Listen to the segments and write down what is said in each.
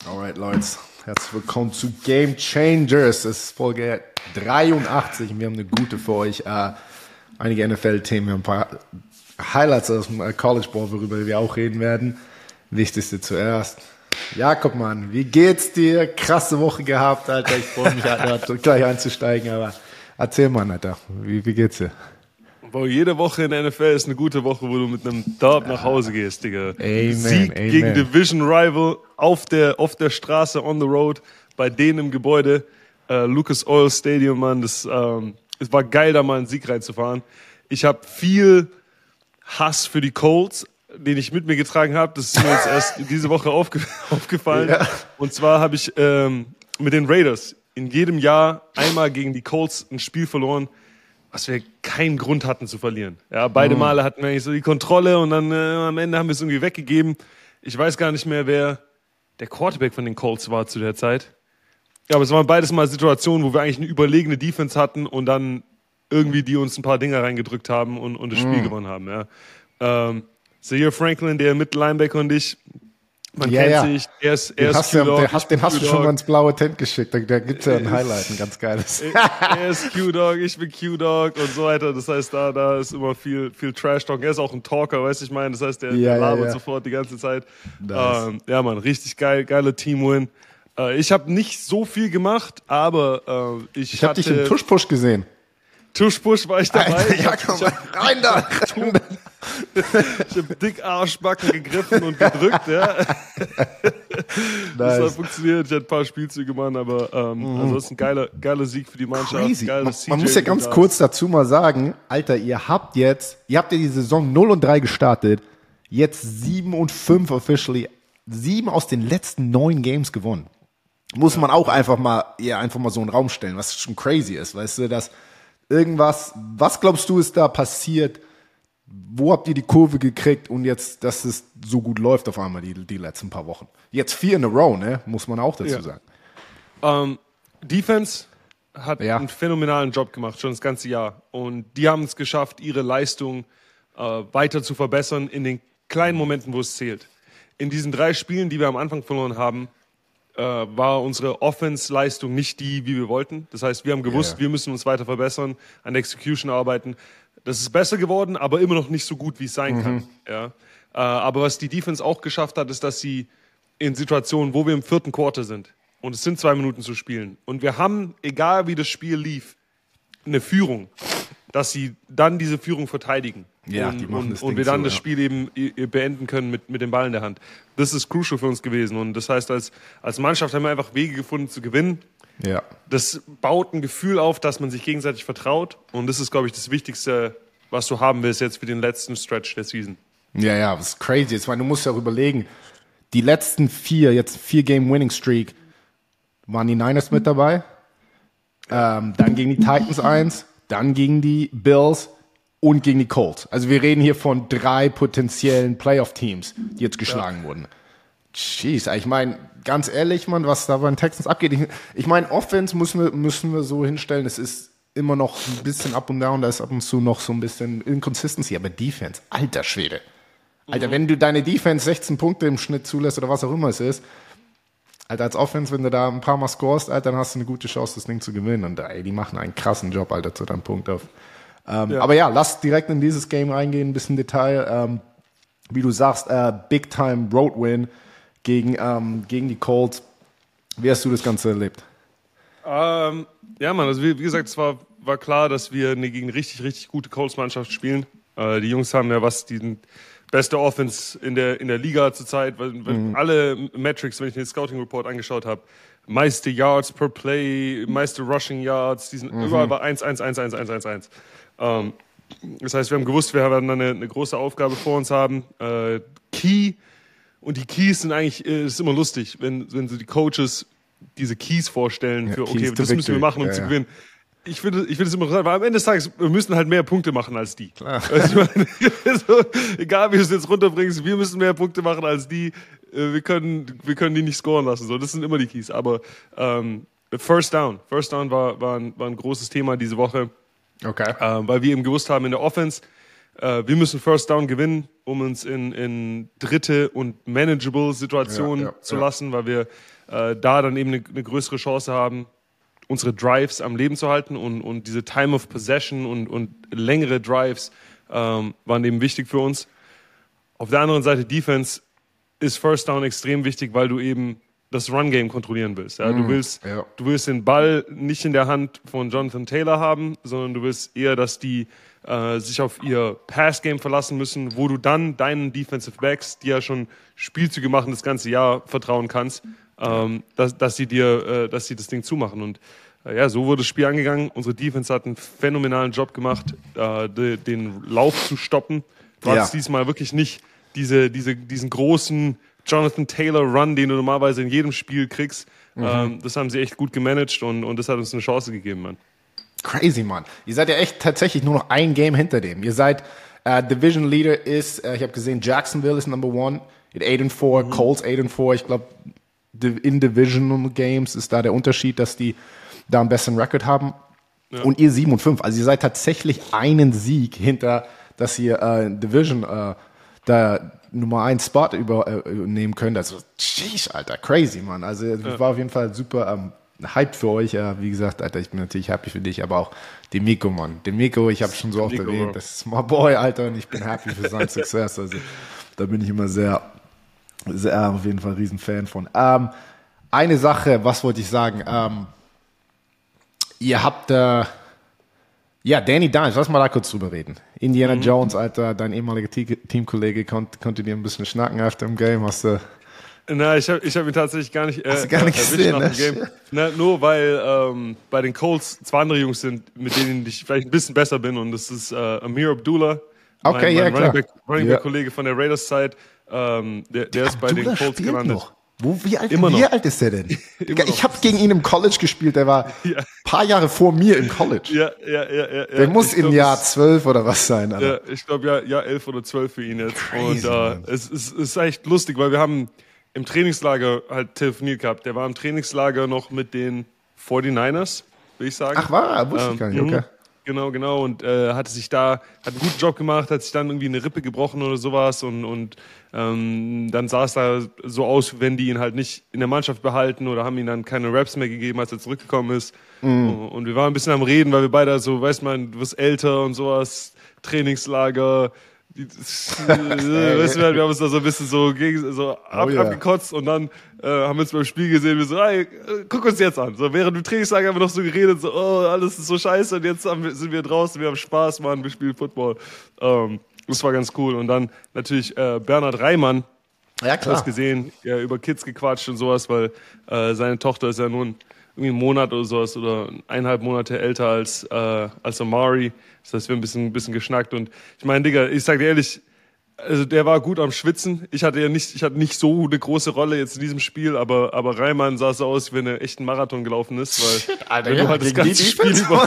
Alright, Leute, herzlich willkommen zu Game Changers. Es ist Folge 83 und wir haben eine gute für euch. Einige NFL-Themen, wir haben ein paar Highlights aus dem College Ball, worüber wir auch reden werden. Wichtigste zuerst. Jakob, Mann, wie geht's dir? Krasse Woche gehabt, Alter. Ich freue mich, Alter, gleich einzusteigen, aber erzähl mal, Alter, wie geht's dir? Boah, jede Woche in der NFL ist eine gute Woche, wo du mit einem Dub nach Hause gehst, Digga. Amen, Sieg amen. gegen Division Rival auf der Straße, on the road, bei denen im Gebäude. Lucas Oil Stadium, Mann. Es war geil, da mal einen Sieg reinzufahren. Ich habe viel Hass für die Colts, den ich mit mir getragen habe. Das ist mir jetzt erst diese Woche aufgefallen. Ja. Und zwar habe ich mit den Raiders in jedem Jahr einmal gegen die Colts ein Spiel verloren, was wir keinen Grund hatten zu verlieren. Ja, beide Male hatten wir eigentlich so die Kontrolle und dann am Ende haben wir es irgendwie weggegeben. Ich weiß gar nicht mehr, wer der Quarterback von den Colts war zu der Zeit. Ja, aber es waren beides mal Situationen, wo wir eigentlich eine überlegene Defense hatten und dann irgendwie die uns ein paar Dinger reingedrückt haben und das Spiel gewonnen haben. Ja. Zaire Franklin, der Mittellinebacker und ich, man kennt sich, er ist Q-Dog. Den hast du schon mal ins blaue Tent geschickt, da gibt's ja ein Highlight, ein ganz geiles. Er ist Q-Dog, ich bin Q-Dog und so weiter. Das heißt, da ist immer viel Trash-Talk. Er ist auch ein Talker, weißt du, ich meine. Das heißt, der labert sofort die ganze Zeit. Nice. Ja, Mann, richtig geile Team-Win. Ich habe nicht so viel gemacht, aber ich habe dich im Tuschpush gesehen. Tuschpush war ich dabei. Alter, ja, komm mal, rein da. Ich habe dick Arschbacken gegriffen und gedrückt, ja. Das hat funktioniert. Ich hatte ein paar Spielzüge gemacht, aber also das ist ein geiler Sieg für die Mannschaft. Crazy. Man muss ja ganz kurz dazu mal sagen, Alter, ihr habt ja die Saison 0-3 gestartet, jetzt 7-5 officially, 7 aus den letzten 9 Games gewonnen. Muss man auch einfach mal so einen Raum stellen, was schon crazy ist, weißt du, dass was glaubst du ist da passiert? Wo habt ihr die Kurve gekriegt und jetzt, dass es so gut läuft auf einmal die letzten paar Wochen? Jetzt 4 in a row, ne? Muss man auch dazu sagen. Defense hat einen phänomenalen Job gemacht, schon das ganze Jahr. Und die haben es geschafft, ihre Leistung weiter zu verbessern in den kleinen Momenten, wo es zählt. In diesen 3 Spielen, die wir am Anfang verloren haben, war unsere Offense-Leistung nicht die, wie wir wollten. Das heißt, wir haben gewusst, wir müssen uns weiter verbessern, an der Execution arbeiten. Das ist besser geworden, aber immer noch nicht so gut, wie es sein kann. Ja. Aber was die Defense auch geschafft hat, ist, dass sie in Situationen, wo wir im 4. Quarter sind und es sind 2 Minuten zu spielen und wir haben, egal wie das Spiel lief, eine Führung, dass sie dann diese Führung verteidigen. Ja, und wir dann das Spiel eben beenden können mit dem Ball in der Hand. Das ist crucial für uns gewesen. Und das heißt, als Mannschaft haben wir einfach Wege gefunden zu gewinnen. Ja. Das baut ein Gefühl auf, dass man sich gegenseitig vertraut. Und das ist, glaube ich, das Wichtigste, was du haben willst jetzt für den letzten Stretch der Season. Ja, das ist crazy. Ich meine, du musst ja auch überlegen, die letzten 4 Game-Winning-Streak, waren die Niners mit dabei. Dann gegen die Titans 1, dann gegen die Bills und gegen die Colts. Also wir reden hier von 3 potenziellen Playoff-Teams, die jetzt geschlagen wurden. Jeez, ich meine, ganz ehrlich, Mann, was da bei den Texans abgeht. Ich meine, Offense müssen wir so hinstellen, es ist immer noch ein bisschen up und down, da ist ab und zu noch so ein bisschen Inconsistency, aber Defense, alter Schwede. Alter, wenn du deine Defense 16 Punkte im Schnitt zulässt oder was auch immer es ist, Alter, als Offense, wenn du da ein paar Mal scorest, Alter, dann hast du eine gute Chance, das Ding zu gewinnen. Und die machen einen krassen Job, Alter, zu deinem Punkt auf. Aber ja, lass direkt in dieses Game reingehen, ein bisschen Detail. Wie du sagst, Big-Time Road-Win gegen die Colts. Wie hast du das Ganze erlebt? Ja, Mann, also wie gesagt, es war klar, dass wir gegen eine richtig, richtig gute Colts-Mannschaft spielen. Die Jungs haben ja die beste Offense in der Liga zurzeit, weil alle Metrics, wenn ich den Scouting-Report angeschaut habe, meiste Yards per Play, meiste Rushing Yards, die sind überall bei 1. Das heißt, wir haben gewusst, wir werden eine große Aufgabe vor uns haben. Und die Keys sind eigentlich, ist immer lustig, wenn so die Coaches diese Keys vorstellen für, okay, das müssen wir machen, um zu gewinnen. Ich finde es immer interessant, weil am Ende des Tages, wir müssen halt mehr Punkte machen als die. Klar. Also, egal wie du es jetzt runterbringst, wir müssen mehr Punkte machen als die. Wir können die nicht scoren lassen. So, das sind immer die Keys. Aber First Down war ein großes Thema diese Woche. Okay. Weil wir eben gewusst haben, in der Offense wir müssen First Down gewinnen, um uns in dritte und manageable Situationen zu lassen, weil wir da dann eben eine größere Chance haben, unsere Drives am Leben zu halten und diese Time of Possession und längere Drives waren eben wichtig für uns. Auf der anderen Seite Defense ist First Down extrem wichtig, weil du eben das Run-Game kontrollieren willst. Ja? Du willst den Ball nicht in der Hand von Jonathan Taylor haben, sondern du willst eher, dass die sich auf ihr Pass-Game verlassen müssen, wo du dann deinen Defensive Backs, die ja schon Spielzüge machen das ganze Jahr, vertrauen kannst, dass sie das Ding zumachen. Und so wurde das Spiel angegangen. Unsere Defense hat einen phänomenalen Job gemacht, den Lauf zu stoppen. Du hattest diesmal wirklich nicht diesen großen Jonathan Taylor Run, den du normalerweise in jedem Spiel kriegst. Das haben sie echt gut gemanagt und das hat uns eine Chance gegeben, Mann. Crazy, Mann. Ihr seid ja echt tatsächlich nur noch ein Game hinter dem. Ihr seid Division Leader ist, ich habe gesehen, Jacksonville ist Number 1 mit 8-4, Colts 8-4. Ich glaube, in Divisional Games ist da der Unterschied, dass die da einen besseren Record haben. Ja. Und ihr 7-5. Also ihr seid tatsächlich einen Sieg hinter, dass ihr Division da Nummer 1 Spot übernehmen könnt. Also, sheesh, Alter, crazy, Mann. Also war auf jeden Fall super hyped für euch. Wie gesagt, Alter, ich bin natürlich happy für dich, aber auch Demico, Mann. Demico, ich habe schon so oft erwähnt, das ist my boy, Alter, und ich bin happy für seinen Success. Also da bin ich immer sehr, sehr auf jeden Fall ein Riesenfan von. Eine Sache, was wollte ich sagen? Ihr habt Danny Dimes, lass mal da kurz drüber reden. Indiana Jones, Alter, dein ehemaliger Teamkollege, konnte dir ein bisschen schnacken after im Game, hast du... Na, ich hab ihn tatsächlich gar nicht, hast du gar nicht gesehen, nach dem Game. Na, nur weil bei den Colts 2 andere Jungs sind, mit denen ich vielleicht ein bisschen besser bin, und das ist Amir Abdullah, mein Running Back Kollege von der Raiders-Zeit, der ist bei den Colts gelandet. Noch. Wie alt ist der denn? Ich habe gegen ihn im College gespielt, der war ein paar Jahre vor mir im College. Ja. Der muss im Jahr 12 oder was sein, Alter. Ja, ich glaube, Jahr 11 oder 12 für ihn jetzt. Crazy, und es ist echt lustig, weil wir haben im Trainingslager halt telefoniert gehabt. Der war im Trainingslager noch mit den 49ers, würde ich sagen. Ach, wusste ich gar nicht, okay. Genau, und hat einen guten Job gemacht, hat sich dann irgendwie eine Rippe gebrochen oder sowas und dann sah es da so aus, wenn die ihn halt nicht in der Mannschaft behalten oder haben ihm dann keine Raps mehr gegeben, als er zurückgekommen ist. Und wir waren ein bisschen am Reden, weil wir beide so, weißt man, du wirst älter und sowas, Trainingslager, weißt du, wir haben uns da so ein bisschen abgekotzt und dann haben wir uns beim Spiel gesehen, wir so, hey, guck uns jetzt an. So, während dem Trainingslager haben wir noch so geredet, so, oh, alles ist so scheiße und jetzt sind wir draußen, wir haben Spaß, Mann, wir spielen Football. Das war ganz cool. Und dann natürlich Bernhard Reimann, ja, klar. hast gesehen, über Kids gequatscht und sowas, weil seine Tochter ist ja nun irgendwie einen Monat oder sowas oder 1,5 Monate älter als Amari. Das heißt, wir haben ein bisschen geschnackt. Und ich meine, Digga, ich sag dir ehrlich, also der war gut am Schwitzen. Ich hatte nicht so eine große Rolle jetzt in diesem Spiel, aber Reimann sah so aus, wie wenn er echt einen Marathon gelaufen ist, weil Shit, Alter, wenn du halt das ganze Spiel über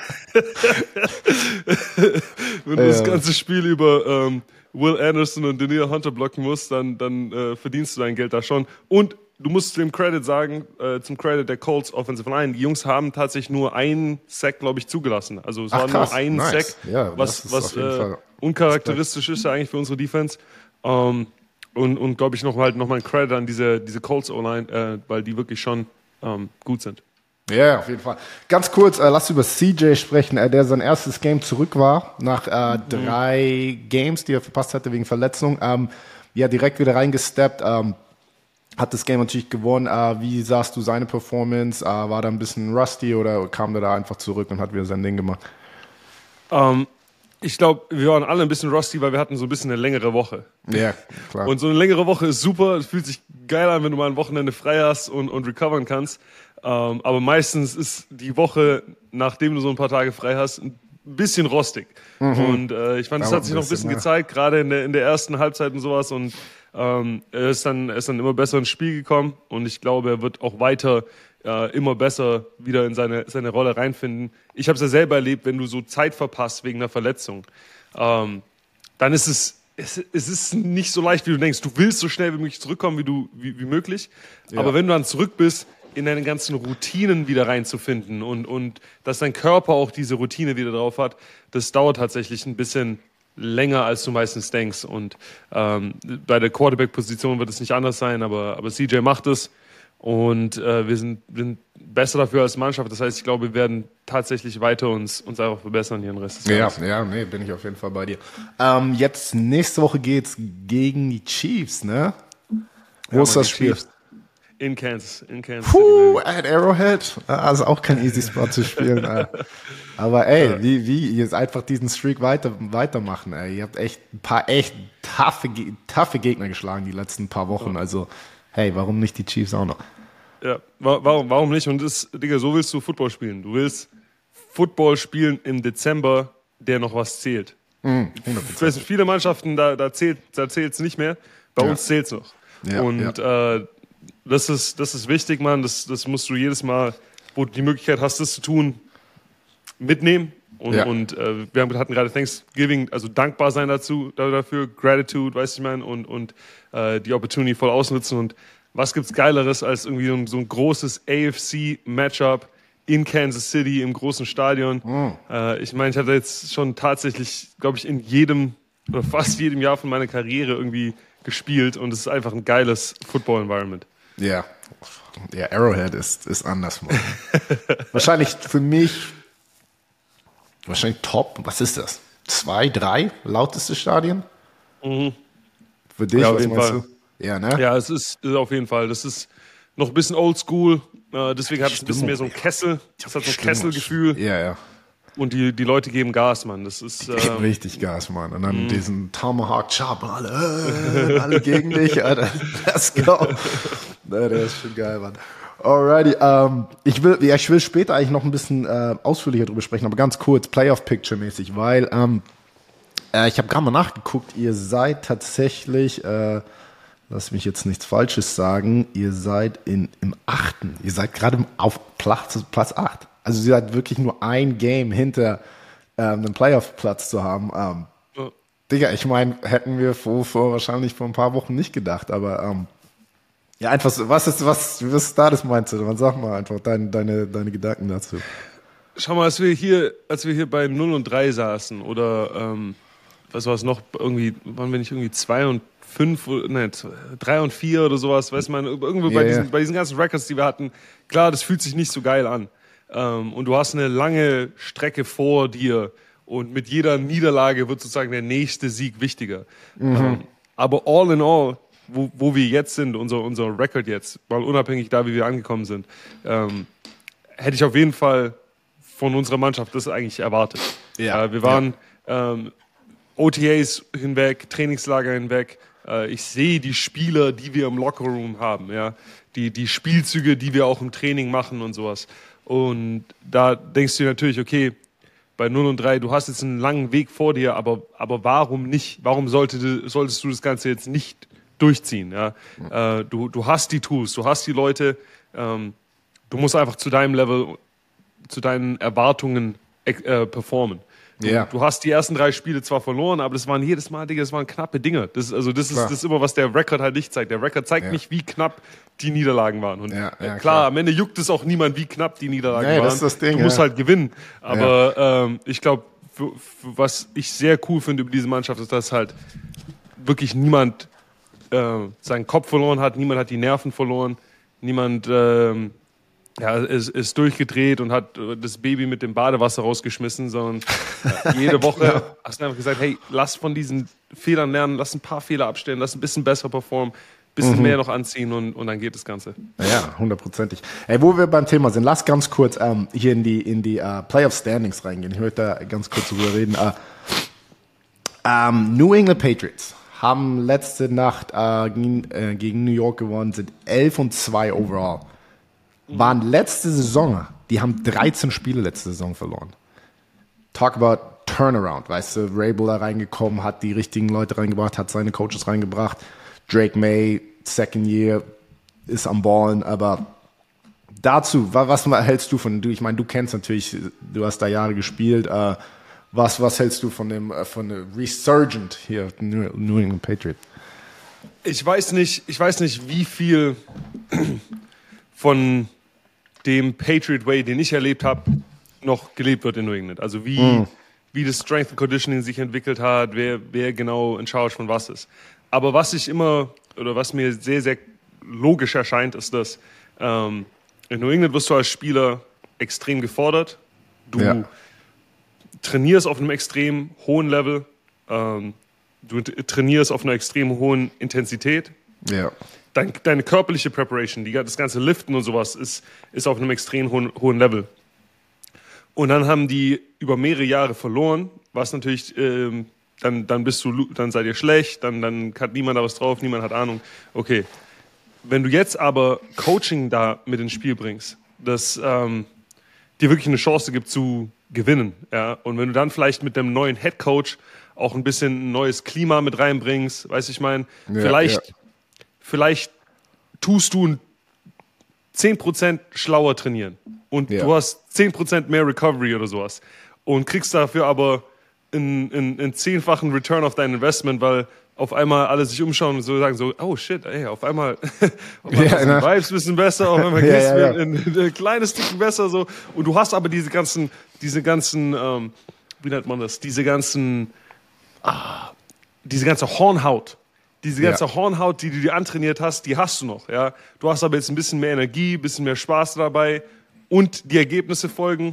das ganze Spiel über Will Anderson und Daniel Hunter blocken musst, dann verdienst du dein Geld da schon. Und du musst dem Credit sagen, zum Credit der Colts Offensive Line, die Jungs haben tatsächlich nur einen Sack, glaube ich, zugelassen. Also es war nur ein Sack, was uncharakteristisch ist ja eigentlich für unsere Defense. Und glaube ich, noch mal ein Credit an diese Colts O-Line, weil die wirklich schon gut sind. Ja, auf jeden Fall. Ganz kurz, lass über CJ sprechen, der sein erstes Game zurück war, nach 3 Games, die er verpasst hatte wegen Verletzung. Direkt wieder reingesteppt, hat das Game natürlich gewonnen. Wie sahst du seine Performance? War da ein bisschen rusty oder kam der da einfach zurück und hat wieder sein Ding gemacht? Ich glaube, wir waren alle ein bisschen rusty, weil wir hatten so ein bisschen eine längere Woche. Ja, klar. Und so eine längere Woche ist super. Es fühlt sich geil an, wenn du mal ein Wochenende frei hast und recovern kannst. Aber meistens ist die Woche, nachdem du so ein paar Tage frei hast, ein bisschen rostig. Und ich fand, es hat sich noch ein bisschen gezeigt, gerade in der ersten Halbzeit und sowas. Und er ist dann immer besser ins Spiel gekommen. Und ich glaube, er wird auch weiter immer besser wieder in seine Rolle reinfinden. Ich habe es ja selber erlebt, wenn du so Zeit verpasst wegen einer Verletzung, dann ist es ist nicht so leicht, wie du denkst. Du willst so schnell wie möglich zurückkommen, wie möglich. Ja. Aber wenn du dann zurück bist, in deine ganzen Routinen wieder reinzufinden und dass dein Körper auch diese Routine wieder drauf hat, das dauert tatsächlich ein bisschen länger, als du meistens denkst. Und bei der Quarterback-Position wird es nicht anders sein, aber CJ macht es. Und wir sind besser dafür als Mannschaft. Das heißt, ich glaube, wir werden tatsächlich weiter uns einfach verbessern hier im Rest des Jahres. Ja, nee, bin ich auf jeden Fall bei dir. Jetzt nächste Woche geht's gegen die Chiefs, ne? Wo ist das Spiel? In Kansas at Arrowhead. Also auch kein easy Spot zu spielen. Aber ey, wie ihr einfach diesen Streak weitermachen. Ey. Ihr habt echt ein paar echt taffe Gegner geschlagen die letzten paar Wochen. Also hey, warum nicht die Chiefs auch noch? Ja, warum nicht? Und Digga, so willst du Football spielen. Du willst Football spielen im Dezember, der noch was zählt. 100%. Viele Mannschaften, da zählt's nicht mehr. Bei uns zählt's noch. Ja, und das ist wichtig, Mann. Das musst du jedes Mal, wo du die Möglichkeit hast, das zu tun, mitnehmen. Und wir hatten gerade Thanksgiving, also dankbar sein dafür, Gratitude, weißt du, ich meine, und die Opportunity voll ausnutzen. Und was gibt's Geileres als irgendwie so ein großes AFC-Matchup in Kansas City im großen Stadion? Ich meine, ich hatte jetzt schon tatsächlich, glaube ich, in jedem oder fast jedem Jahr von meiner Karriere irgendwie gespielt und es ist einfach ein geiles Football-Environment. Ja, Arrowhead ist anders, Mann. Wahrscheinlich für mich top, was ist das? 2, 3 lauteste Stadien? Für dich, ja, was meinst Fall. du? Ja, ne? Ja, es ist auf jeden Fall. Das ist noch ein bisschen oldschool, deswegen hat es ein bisschen mehr so ein Kessel. Das hat so ein Kesselgefühl. Ja. Und die Leute geben Gas, Mann. Das ist richtig Gas, Mann. Und dann diesen Tomahawk Chop, alle gegen dich, Alter. Let's go. Der ist schon geil, Mann. Alrighty, ich will später eigentlich noch ein bisschen ausführlicher drüber sprechen, aber ganz kurz, Playoff-Picture-mäßig, weil ich habe gerade mal nachgeguckt, ihr seid tatsächlich, lass mich jetzt nichts Falsches sagen, ihr seid im 8. Ihr seid gerade auf Platz 8. Also ihr seid wirklich nur ein Game hinter einem Playoff-Platz zu haben. Digga, ich meine, hätten wir wahrscheinlich vor ein paar Wochen nicht gedacht, aber ja, einfach so, was ist da das meinst du? Sag mal einfach deine Gedanken dazu. Schau mal, als wir hier bei 0 und 3 saßen oder was war es noch, irgendwie, waren wir nicht irgendwie 2 und 5, nein, 3 und 4 oder sowas, weiß man, irgendwo bei diesen ganzen Records, die wir hatten, klar, das fühlt sich nicht so geil an. Und du hast eine lange Strecke vor dir und mit jeder Niederlage wird sozusagen der nächste Sieg wichtiger. Aber all in all, wo wir jetzt sind, unser Record jetzt, mal unabhängig da, wie wir angekommen sind, hätte ich auf jeden Fall von unserer Mannschaft das eigentlich erwartet. Ja, wir waren OTAs hinweg, Trainingslager hinweg. Ich sehe die Spieler, die wir im Lockerroom haben, ja, die Spielzüge, die wir auch im Training machen und sowas. Und da denkst du dir natürlich, okay, bei 0 und 3, du hast jetzt einen langen Weg vor dir, aber warum nicht? Warum solltest du das Ganze jetzt nicht durchziehen? Ja? Du hast die Tools, du hast die Leute, du musst einfach zu deinem Level, zu deinen Erwartungen performen. Du hast die ersten 3 Spiele zwar verloren, aber das waren jedes Mal, Digga, das waren knappe Dinge. Das ist immer, was der Record halt nicht zeigt. Der Record zeigt nicht, wie knapp die Niederlagen waren. Und klar, am Ende juckt es auch niemand, wie knapp die Niederlagen waren. Das ist das Ding, du musst halt gewinnen. Aber ich glaube, was ich sehr cool finde über diese Mannschaft, ist, dass halt wirklich niemand seinen Kopf verloren hat, niemand hat die Nerven verloren, niemand ist durchgedreht und hat das Baby mit dem Badewasser rausgeschmissen, sondern jede Woche hast du einfach gesagt, hey, lass von diesen Fehlern lernen, lass ein paar Fehler abstellen, lass ein bisschen besser performen, ein bisschen mehr noch anziehen und dann geht das Ganze. Ja, 100%. Ey, wo wir beim Thema sind, lass ganz kurz hier in die Playoff Standings reingehen. Ich möchte da ganz kurz drüber reden. New England Patriots haben letzte Nacht gegen New York gewonnen, sind 11-2 overall. Waren letzte Saison, die haben 13 Spiele letzte Saison verloren. Talk about Turnaround, weißt du, Rabel da reingekommen, hat die richtigen Leute reingebracht, hat seine Coaches reingebracht. Drake May, Second Year, ist am Ballen, aber dazu, was hältst du von, ich meine, du kennst natürlich, du hast da Jahre gespielt, was hältst du von der Resurgent hier, New England Patriots? Ich weiß nicht, wie viel von dem Patriot Way, den ich erlebt habe, noch gelebt wird in New England. Also wie wie das Strength and Conditioning sich entwickelt hat, wer genau in Charge von was ist. Aber was mir sehr, sehr logisch erscheint, ist, dass in New England wirst du als Spieler extrem gefordert. Du trainierst auf einem extrem hohen Level. Du trainierst auf einer extrem hohen Intensität. Ja. Deine körperliche Preparation, das ganze Liften und sowas ist auf einem extrem hohen Level. Und dann haben die über mehrere Jahre verloren, was natürlich, dann seid ihr schlecht, dann hat niemand da was drauf, niemand hat Ahnung. Okay, wenn du jetzt aber Coaching da mit ins Spiel bringst, das dir wirklich eine Chance gibt zu gewinnen, ja, und wenn du dann vielleicht mit dem neuen Head Coach auch ein bisschen ein neues Klima mit reinbringst, weißt du, ich meine, vielleicht tust du 10% schlauer trainieren und du hast 10% mehr Recovery oder sowas und kriegst dafür aber einen 10-fachen Return auf dein Investment, weil auf einmal alle sich umschauen und so sagen so, oh shit, ey, auf einmal sind die Vibes ein bisschen besser, auf einmal geht's mir ein kleines Stück besser so und du hast aber diese ganzen, wie nennt man das, diese ganze Hornhaut. Diese ganze Hornhaut, die du dir antrainiert hast, die hast du noch. Ja? Du hast aber jetzt ein bisschen mehr Energie, ein bisschen mehr Spaß dabei und die Ergebnisse folgen.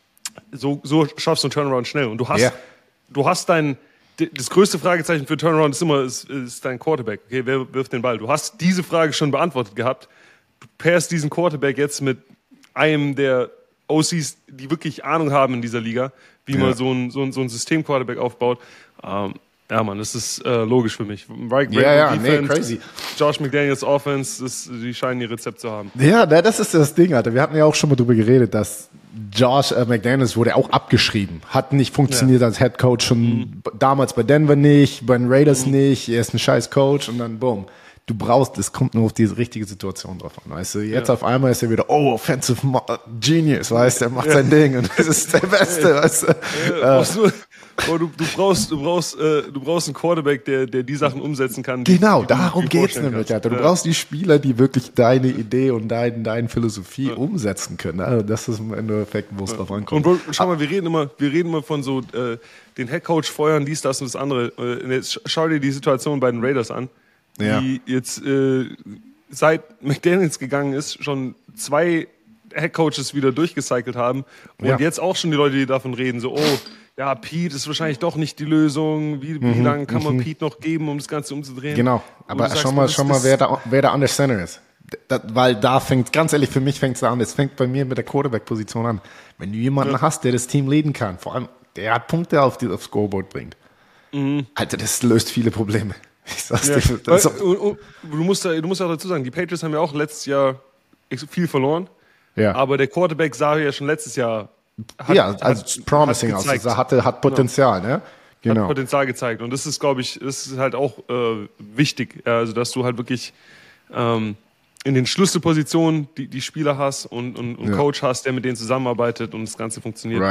So schaffst du einen Turnaround schnell. Und du hast das größte Fragezeichen für Turnaround ist dein Quarterback. Okay, wer wirft den Ball? Du hast diese Frage schon beantwortet gehabt. Du pairst diesen Quarterback jetzt mit einem der OCs, die wirklich Ahnung haben in dieser Liga, wie man so ein System-Quarterback aufbaut. Ja, Mann, das ist logisch für mich. Defense, crazy. Josh McDaniels Offense, die scheinen ihr Rezept zu haben. Ja, das ist das Ding, Alter. Wir hatten ja auch schon mal drüber geredet, dass Josh McDaniels wurde auch abgeschrieben. Hat nicht funktioniert als Head Coach schon damals bei Denver nicht, bei den Raiders nicht. Er ist ein scheiß Coach und dann boom. Es kommt nur auf diese richtige Situation drauf an, weißt du. Jetzt auf einmal ist er wieder, Offensive Genius, weißt du, er macht sein Ding und das ist der Beste, weißt du. Du brauchst einen Quarterback, der die Sachen umsetzen kann. Genau, darum geht's nämlich, Alter. Du brauchst die Spieler, die wirklich deine Idee und deine Philosophie umsetzen können. Also das ist im Endeffekt, wo es drauf ankommt. Und schau mal, wir reden immer von so den Headcoach feuern, dies, das und das andere. Jetzt schau dir die Situation bei den Raiders an, die jetzt seit McDaniels gegangen ist, schon 2 Headcoaches wieder durchgecycelt haben und jetzt auch schon die Leute, die davon reden, so, ja, Pete ist wahrscheinlich doch nicht die Lösung. Wie lange kann man Pete noch geben, um das Ganze umzudrehen? Genau, aber schau mal, wer da an der Center ist. Weil da fängt, ganz ehrlich, für mich fängt es an. Es fängt bei mir mit der Quarterback-Position an. Wenn du jemanden hast, der das Team leaden kann, vor allem, der hat Punkte aufs Scoreboard bringt. Alter, das löst viele Probleme. Ich sag's dir. Du musst auch dazu sagen, die Patriots haben ja auch letztes Jahr viel verloren. Ja. Aber der Quarterback sah ja schon letztes Jahr also promising aus. Also hat Potenzial, ne? Genau. Hat Potenzial gezeigt. Und das ist, glaube ich, halt auch wichtig. Also, dass du halt wirklich in den Schlüsselpositionen die Spieler hast und Coach hast, der mit denen zusammenarbeitet und das Ganze funktioniert.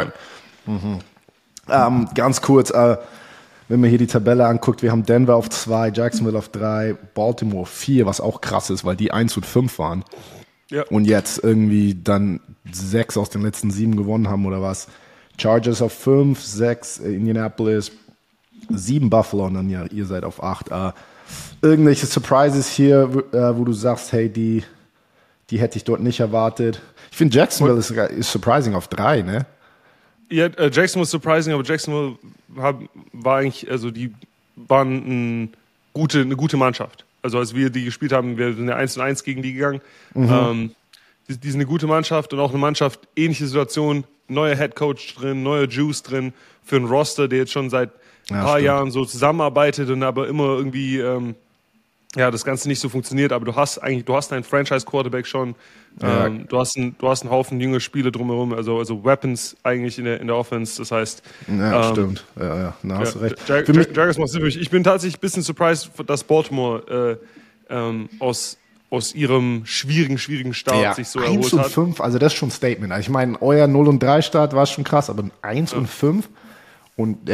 Right. Ganz kurz, wenn man hier die Tabelle anguckt, wir haben Denver auf 2, Jacksonville auf 3, Baltimore 4, was auch krass ist, weil die 1 und 5 waren. Ja. Und jetzt irgendwie dann 6 aus den letzten 7 gewonnen haben oder was. Chargers auf 5, 6 Indianapolis, 7 Buffalo und dann ihr seid auf 8. Irgendwelche Surprises hier, wo du sagst, hey, die hätte ich dort nicht erwartet. Ich finde Jacksonville ist surprising auf 3, ne? Ja, Jacksonville ist surprising, aber Jacksonville war eigentlich, also die waren eine gute Mannschaft. Also als wir die gespielt haben, wir sind ja 1-1 gegen die gegangen. Die sind eine gute Mannschaft und auch eine Mannschaft, ähnliche Situation, neuer Headcoach drin, neuer Juice drin für einen Roster, der jetzt schon seit ein paar Jahren so zusammenarbeitet und aber immer irgendwie das Ganze nicht so funktioniert. Aber du hast einen Franchise-Quarterback schon, du hast einen Haufen junge Spieler drumherum, also Weapons eigentlich in der Offense. Das heißt, stimmt. Ja, hast du recht. Jaguars macht Sinn. Ich bin tatsächlich ein bisschen surprised, dass Baltimore aus ihrem schwierigen Start sich so erholt hat. 1 und 5, also das ist schon ein Statement. Also ich meine, euer 0-3 Start war schon krass, aber 1 und 5 und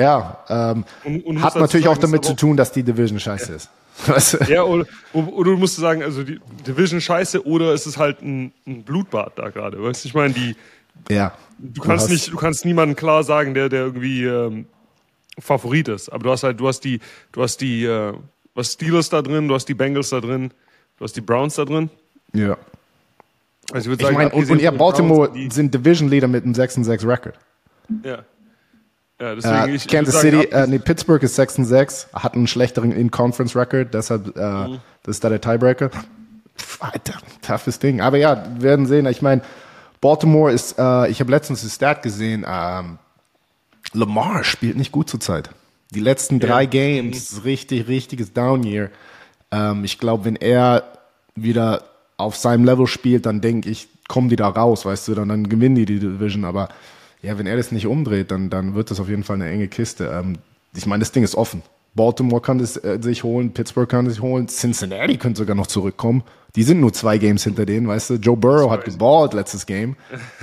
hat natürlich auch damit zu tun, dass die Division scheiße ist. Ja, oder du musst sagen, also die Division scheiße oder ist es halt ein Blutbad da gerade. Weißt du, ich meine, Ja. Du kannst niemanden klar sagen, der irgendwie Favorit ist. Aber du hast die Steelers da drin, du hast die Bengals da drin, du hast die Browns da drin. Ja. Also ich meine, und Baltimore sind Division Leader mit einem 6-6 Record. Ja. Ja, deswegen Kansas City, Pittsburgh ist 6-6, hat einen schlechteren In-Conference-Record, deshalb das ist da der Tiebreaker. Alter, toughes Ding. Aber ja, wir werden sehen. Ich meine, Baltimore ist, ich habe letztens die Stat gesehen, Lamar spielt nicht gut zurzeit. Die letzten 3 Games, richtiges Down-Year. Ich glaube, wenn er wieder auf seinem Level spielt, dann denke ich, kommen die da raus, weißt du, dann gewinnen die Division. Aber ja, wenn er das nicht umdreht, dann wird das auf jeden Fall eine enge Kiste. Ich meine, das Ding ist offen. Baltimore kann es sich holen, Pittsburgh kann es sich holen, Cincinnati könnte sogar noch zurückkommen. Die sind nur 2 Games hinter denen, weißt du. Joe Burrow hat geballt letztes Game.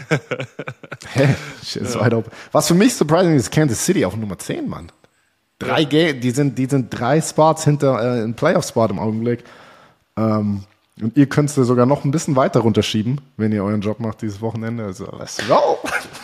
Shit, wide open. Was für mich surprising ist, Kansas City auf Nummer 10, Mann. 3 Games, die sind 3 Spots hinter einem Playoff-Spot im Augenblick. Und ihr könnt es sogar noch ein bisschen weiter runterschieben, wenn ihr euren Job macht dieses Wochenende. Also, let's go!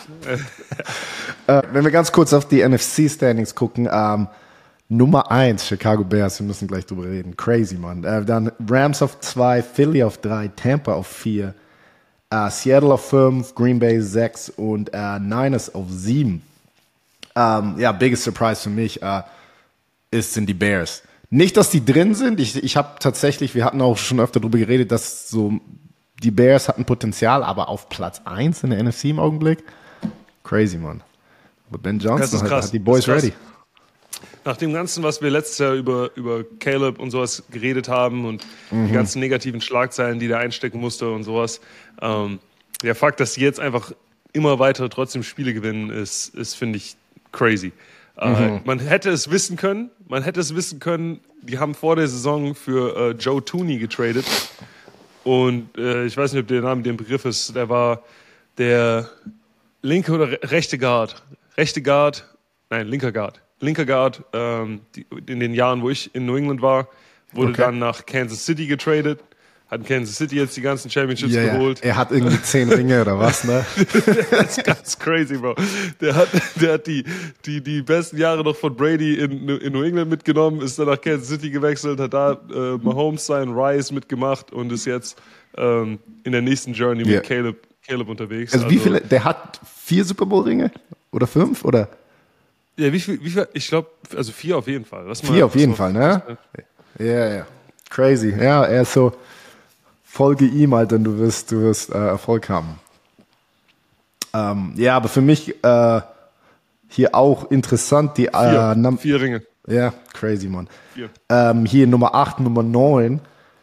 Wenn wir ganz kurz auf die NFC-Standings gucken, Nummer 1, Chicago Bears, wir müssen gleich drüber reden. Crazy, Mann. Dann Rams auf 2, Philly auf 3, Tampa auf 4, Seattle auf 5, Green Bay 6 und Niners auf 7. Ja, biggest surprise für mich sind die Bears. Nicht, dass die drin sind. Ich habe tatsächlich, wir hatten auch schon öfter darüber geredet, dass so die Bears hatten Potenzial, aber auf Platz 1 in der NFC im Augenblick. Crazy, Mann. Aber Ben Johnson hat die Boys ready. Nach dem Ganzen, was wir letztes Jahr über Caleb und sowas geredet haben und die ganzen negativen Schlagzeilen, die der einstecken musste und sowas, der Fakt, dass sie jetzt einfach immer weiter trotzdem Spiele gewinnen, ist finde ich, crazy. Man hätte es wissen können, die haben vor der Saison für Joe Thuney getradet und ich weiß nicht, ob der Name dem Begriff ist, der war der linke oder rechte Guard? Linker Guard, in den Jahren, wo ich in New England war, wurde dann nach Kansas City getradet. Hat Kansas City jetzt die ganzen Championships geholt. Er hat irgendwie 10 Ringe oder was, ne? Das ist ganz crazy, Bro. Der hat die besten Jahre noch von Brady in New England mitgenommen, ist dann nach Kansas City gewechselt, hat da Mahomes seinen Rise mitgemacht und ist jetzt in der nächsten Journey mit Caleb unterwegs. Also wie viele? Der hat 4 Super Bowl Ringe? Oder 5? Oder? Ja, wie viel? Ich glaube, also 4 auf jeden Fall. 4 auf jeden Fall, ne? Ja. Crazy. Ja, er ist so, folge ihm, Alter, und du wirst Erfolg haben. Ja, aber für mich hier auch interessant, die 4 Ringe. Ja, crazy, Mann. Hier Nummer 8, Nummer 9.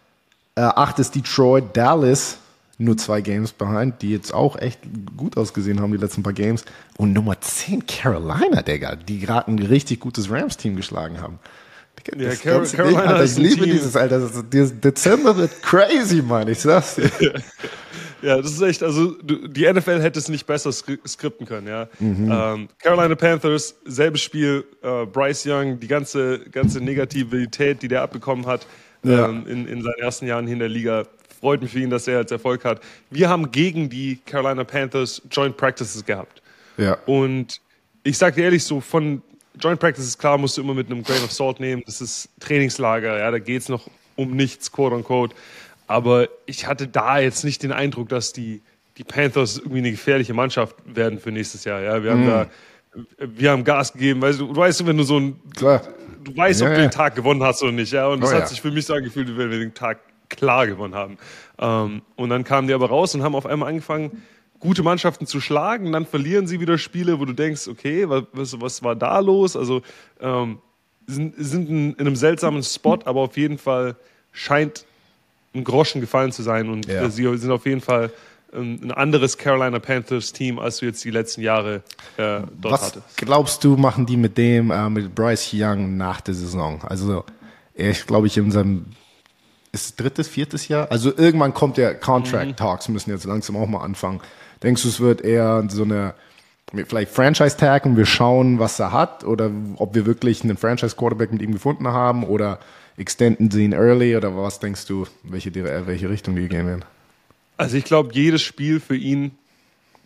8 ist Detroit, Dallas, nur 2 Games behind, die jetzt auch echt gut ausgesehen haben, die letzten paar Games. Und Nummer 10, Carolina, Digga, die gerade ein richtig gutes Rams-Team geschlagen haben. Ja, Carolina Alter, ich liebe dieses, Alter. Dezember wird crazy, Mann. Ich sag's dir. Ja, das ist echt, also die NFL hätte es nicht besser skripten können, ja. Carolina Panthers, selbes Spiel, Bryce Young, die ganze Negativität, die der abbekommen hat in seinen ersten Jahren hier in der Liga, freut mich für ihn, dass er jetzt Erfolg hat. Wir haben gegen die Carolina Panthers Joint Practices gehabt. Ja. Und ich sag dir ehrlich, so von Joint Practices, klar, musst du immer mit einem Grain of Salt nehmen. Das ist Trainingslager, ja, da geht's noch um nichts, quote unquote. Aber ich hatte da jetzt nicht den Eindruck, dass die Panthers irgendwie eine gefährliche Mannschaft werden für nächstes Jahr. Ja, wir haben Gas gegeben, du weißt, wenn du so ein, du weißt, ob du den Tag gewonnen hast oder nicht, ja. Und das hat sich für mich so angefühlt, wie wenn wir den Tag klar gewonnen haben. Und dann kamen die aber raus und haben auf einmal angefangen, gute Mannschaften zu schlagen. Dann verlieren sie wieder Spiele, wo du denkst, okay, was war da los? Also sind in einem seltsamen Spot, aber auf jeden Fall scheint ein Groschen gefallen zu sein und sie sind auf jeden Fall ein anderes Carolina Panthers Team, als du jetzt die letzten Jahre dort hattest. Was glaubst du, machen die mit mit Bryce Young nach der Saison? Also er ist, glaube ich, in seinem drittes, 4. Jahr? Also irgendwann kommt der Contract Talks, müssen jetzt langsam auch mal anfangen. Denkst du, es wird eher so eine vielleicht Franchise-Tag und wir schauen, was er hat, oder ob wir wirklich einen Franchise-Quarterback mit ihm gefunden haben, oder extenden sie ihn early, oder was denkst du, welche Richtung die gehen werden? Also ich glaube, jedes Spiel für ihn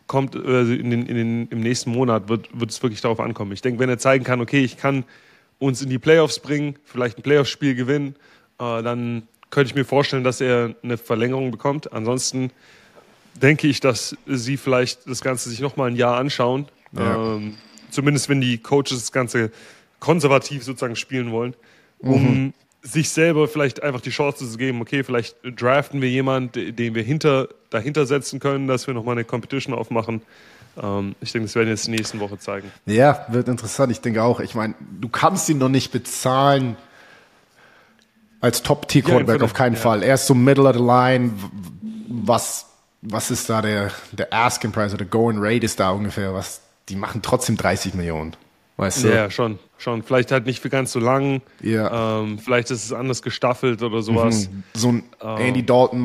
kommt im nächsten Monat, wird es wirklich darauf ankommen. Ich denke, wenn er zeigen kann, okay, ich kann uns in die Playoffs bringen, vielleicht ein Playoffs-Spiel gewinnen, dann könnte ich mir vorstellen, dass er eine Verlängerung bekommt. Ansonsten denke ich, dass sie vielleicht das Ganze sich nochmal ein Jahr anschauen. Ja. Zumindest wenn die Coaches das Ganze konservativ sozusagen spielen wollen, um sich selber vielleicht einfach die Chance zu geben, okay, vielleicht draften wir jemanden, den wir dahinter setzen können, dass wir nochmal eine Competition aufmachen. Ich denke, das werden wir jetzt in der nächsten Woche zeigen. Ja, wird interessant. Ich denke auch. Ich meine, du kannst ihn noch nicht bezahlen als Top-Tier-Quarterback, auf keinen Fall. Er ist so middle of the line. Was ist da der Asking Price oder Going Rate ist da ungefähr? Die machen trotzdem 30 Millionen. Weißt du? Ja, schon. Vielleicht halt nicht für ganz so lang. Ja. Vielleicht ist es anders gestaffelt oder sowas. So ein Andy Dalton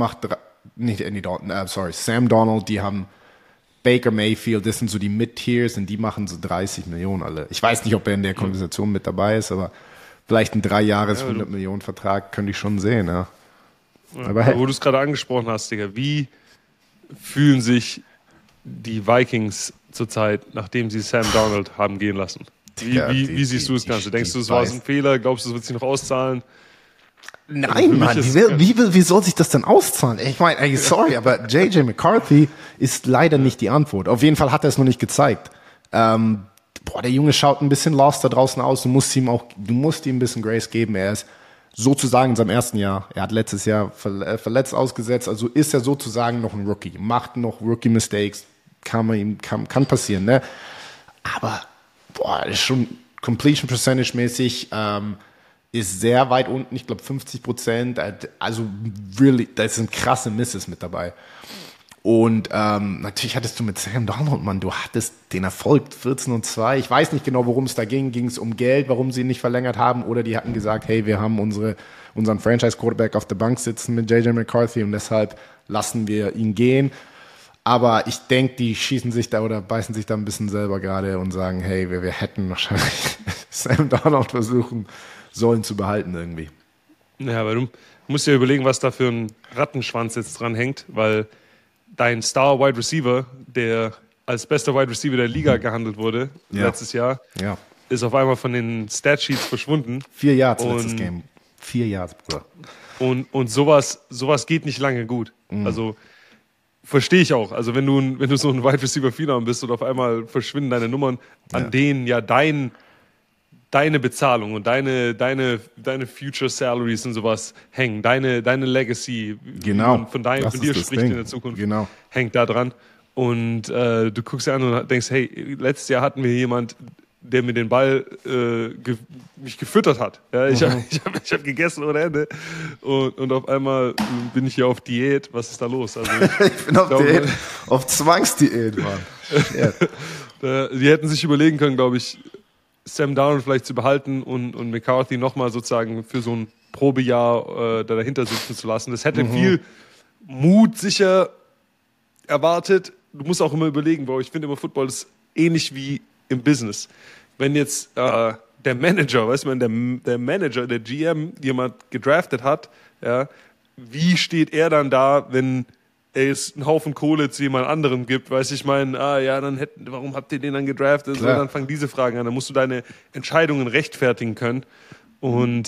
Sam Darnold, die haben Baker Mayfield, das sind so die Mid-Tiers und die machen so 30 Millionen alle. Ich weiß nicht, ob er in der Konversation mit dabei ist, aber vielleicht ein 3-Jahres 100-Millionen-Vertrag könnte ich schon sehen, ja. Aber hey. Wo du es gerade angesprochen hast, Digga, wie fühlen sich die Vikings zurzeit, nachdem sie Sam Darnold haben gehen lassen? Wie siehst du das Ganze? Denkst du, es war ein Fehler? Glaubst du, es wird sich noch auszahlen? Nein, Mann, wie soll sich das denn auszahlen? Ich meine, sorry, aber J.J. McCarthy ist leider nicht die Antwort. Auf jeden Fall hat er es noch nicht gezeigt. Der Junge schaut ein bisschen lost da draußen aus. Du musst ihm ein bisschen Grace geben. Er ist sozusagen in seinem ersten Jahr. Er hat letztes Jahr verletzt ausgesetzt. Also ist er sozusagen noch ein Rookie. Macht noch Rookie-Mistakes. Kann passieren, ne? Aber, ist schon Completion Percentage mäßig, ist sehr weit unten, ich glaube 50%, also really, da sind krasse Misses mit dabei. Und natürlich hattest du mit Sam Darnold, Mann, du hattest den Erfolg 14-2, ich weiß nicht genau, worum es da ging es um Geld, warum sie ihn nicht verlängert haben, oder die hatten gesagt, hey, wir haben unseren Franchise-Quarterback auf der Bank sitzen mit J.J. McCarthy und deshalb lassen wir ihn gehen. Aber ich denke, die schießen sich da oder beißen sich da ein bisschen selber gerade und sagen, hey, wir hätten wahrscheinlich Sam Darnold versuchen sollen zu behalten irgendwie. Ja, aber du musst dir überlegen, was da für ein Rattenschwanz jetzt dran hängt, weil dein Star-Wide Receiver, der als bester Wide Receiver der Liga gehandelt wurde letztes Jahr, ist auf einmal von den Statsheets verschwunden. 4 Yards letztes Game. 4 Yards, Bruder. Und sowas geht nicht lange gut. Also verstehe ich auch. Also wenn du so ein Wide Receiver Phenom bist und auf einmal verschwinden deine Nummern, an denen ja deine Bezahlung und deine Future Salaries und sowas hängen, deine Legacy, von dir spricht in der Zukunft, hängt da dran. Und du guckst dir an und denkst, hey, letztes Jahr hatten wir jemand, der mir den Ball mich gefüttert hat. Ja, ich hab gegessen ohne Ende und auf einmal bin ich hier auf Diät. Was ist da los? Also, ich bin auf Diät, auf Zwangsdiät, Mann. Sie hätten sich überlegen können, glaube ich, Sam Darnold vielleicht zu behalten und McCarthy nochmal sozusagen für so ein Probejahr dahinter sitzen zu lassen. Das hätte viel Mut sicher erwartet. Du musst auch immer überlegen, ich finde immer, Football ist ähnlich wie im Business. Wenn jetzt der Manager, der Manager, der GM jemand gedraftet hat, ja, wie steht er dann da, wenn er jetzt einen Haufen Kohle zu jemand anderem gibt, warum habt ihr den dann gedraftet? So, dann fangen diese Fragen an. Dann musst du deine Entscheidungen rechtfertigen können. Und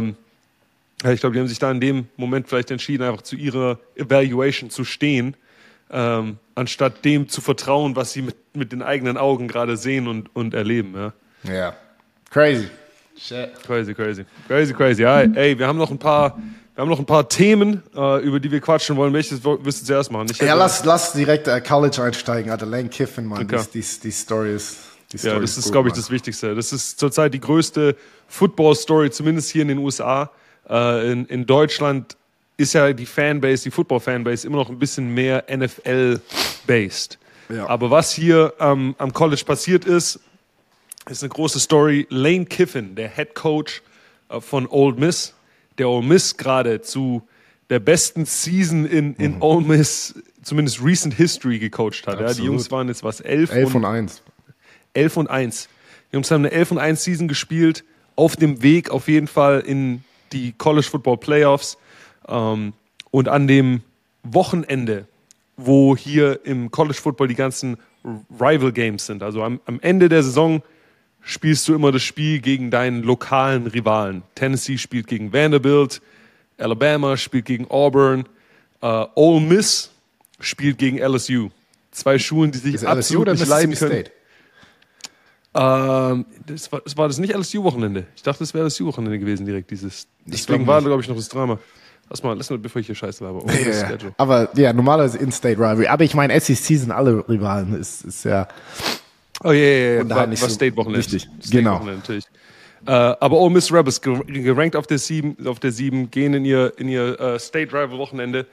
ich glaube, die haben sich da in dem Moment vielleicht entschieden, einfach zu ihrer Evaluation zu stehen, anstatt dem zu vertrauen, was sie mit den eigenen Augen gerade sehen und erleben. Ja. Crazy. Shit. Crazy. Ja, ey, wir haben noch ein paar Themen, über die wir quatschen wollen. Welches wirst du zuerst machen? Lass direkt College einsteigen. Lane Kiffin, Mann. Okay. Die Story ist das ist, glaube ich, das Wichtigste. Das ist zurzeit die größte Football-Story, zumindest hier in den USA. In Deutschland ist ja die Football-Fanbase immer noch ein bisschen mehr NFL-based. Ja. Aber was hier am College passiert ist eine große Story. Lane Kiffin, der Head Coach von Ole Miss, der Ole Miss gerade zu der besten Season in Ole Miss, zumindest Recent History, gecoacht hat. Ja, die Jungs waren jetzt 11-1. 11-1. Die Jungs haben eine 11-1 Season gespielt, auf dem Weg auf jeden Fall in die College Football Playoffs. Und an dem Wochenende wo hier im College Football die ganzen Rival Games sind. Also am Ende der Saison spielst du immer das Spiel gegen deinen lokalen Rivalen. Tennessee spielt gegen Vanderbilt, Alabama spielt gegen Auburn, Ole Miss spielt gegen LSU. 2 Schulen, die sich absolut nicht leiden können. Das war das nicht LSU-Wochenende. Ich dachte, das wäre LSU-Wochenende gewesen direkt. Deswegen war, glaube ich, noch das Drama. Lass mal, bevor ich hier Scheiße laber. Aber ja, normalerweise In-State Rivalry. Aber ich meine, SEC sind alle Rivalen. Ist ja... Oh ja. War State-Wochenende. Richtig, genau. Natürlich. Aber Ole Miss Rebels, gerankt auf der 7, gehen in ihr State-Rival-Wochenende.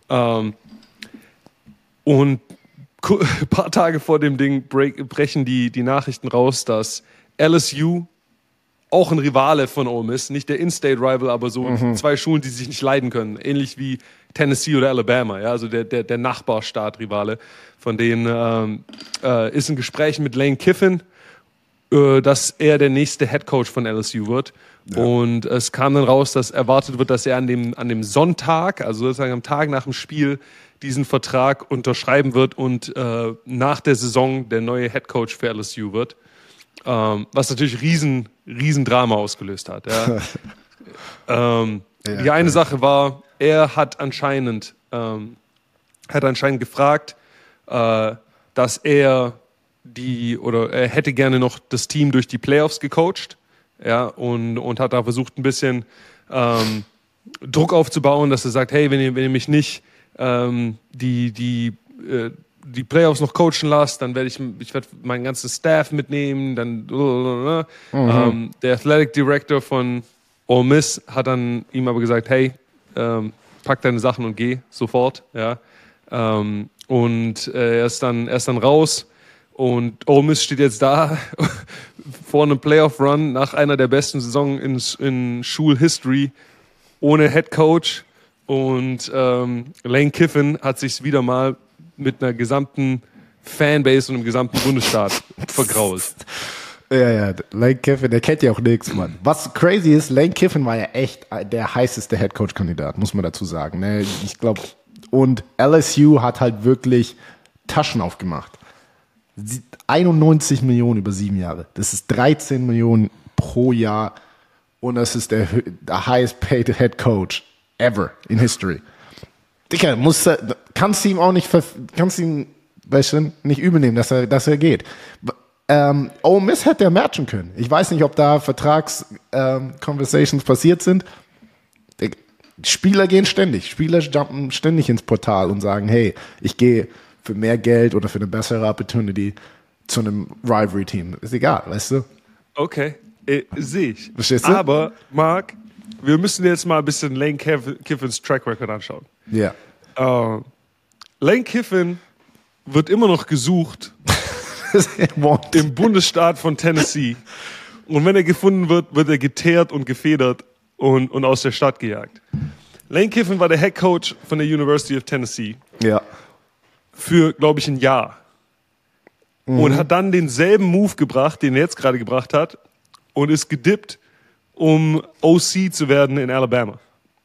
Und ein paar Tage vor dem Ding brechen die Nachrichten raus, dass LSU, auch ein Rivale von Ole Miss, nicht der In-State-Rival, aber so 2 Schulen, die sich nicht leiden können. Ähnlich wie Tennessee oder Alabama, ja, also der Nachbarstaat-Rivale. Von denen ist ein Gespräch mit Lane Kiffin, dass er der nächste Headcoach von LSU wird. Ja. Und es kam dann raus, dass erwartet wird, dass er an dem Sonntag, also sozusagen am Tag nach dem Spiel, diesen Vertrag unterschreiben wird und nach der Saison der neue Headcoach für LSU wird. Was natürlich riesen Drama ausgelöst hat. Ja. Die eine Sache war, er hat anscheinend gefragt, dass er hätte gerne noch das Team durch die Playoffs gecoacht, ja, und hat da versucht, ein bisschen Druck aufzubauen, dass er sagt, hey, wenn ihr mich nicht die Playoffs noch coachen lasst, dann werde ich meinen ganzen Staff mitnehmen, dann der Athletic Director von Ole Miss hat dann ihm aber gesagt, hey, pack deine Sachen und geh sofort, ja. Und er ist dann raus und Ole Miss steht jetzt da vor einem Playoff-Run nach einer der besten Saisons in Schulhistory ohne Head Coach und Lane Kiffin hat sich wieder mal mit einer gesamten Fanbase und einem gesamten Bundesstaat vergrault. Ja, Lane Kiffin, der kennt ja auch nichts, Mann. Was crazy ist, Lane Kiffin war ja echt der heißeste Headcoach-Kandidat, muss man dazu sagen. Ne? Ich glaube, und LSU hat halt wirklich Taschen aufgemacht. 91 Millionen über 7 Jahre. Das ist 13 Millionen pro Jahr und das ist der highest paid Head Coach ever in history. Dicker, kannst du ihm auch nicht, nicht übel nehmen, dass er geht. Ole Miss hätte er matchen können. Ich weiß nicht, ob da Vertrags-Conversations passiert sind. Spieler jumpen ständig ins Portal und sagen, hey, ich gehe für mehr Geld oder für eine bessere Opportunity zu einem Rivalry-Team. Ist egal, weißt du? Okay, sehe ich. Verstehst du? Aber, Marc, wir müssen jetzt mal ein bisschen Lane Kiffins Track Record anschauen. Ja. Lane Kiffin wird immer noch gesucht im Bundesstaat von Tennessee. Und wenn er gefunden wird, wird er geteert und gefedert und aus der Stadt gejagt. Lane Kiffin war der Head Coach von der University of Tennessee. Ja. Für, glaube ich, ein Jahr. Und hat dann denselben Move gebracht, den er jetzt gerade gebracht hat, und ist gedippt, um OC zu werden in Alabama.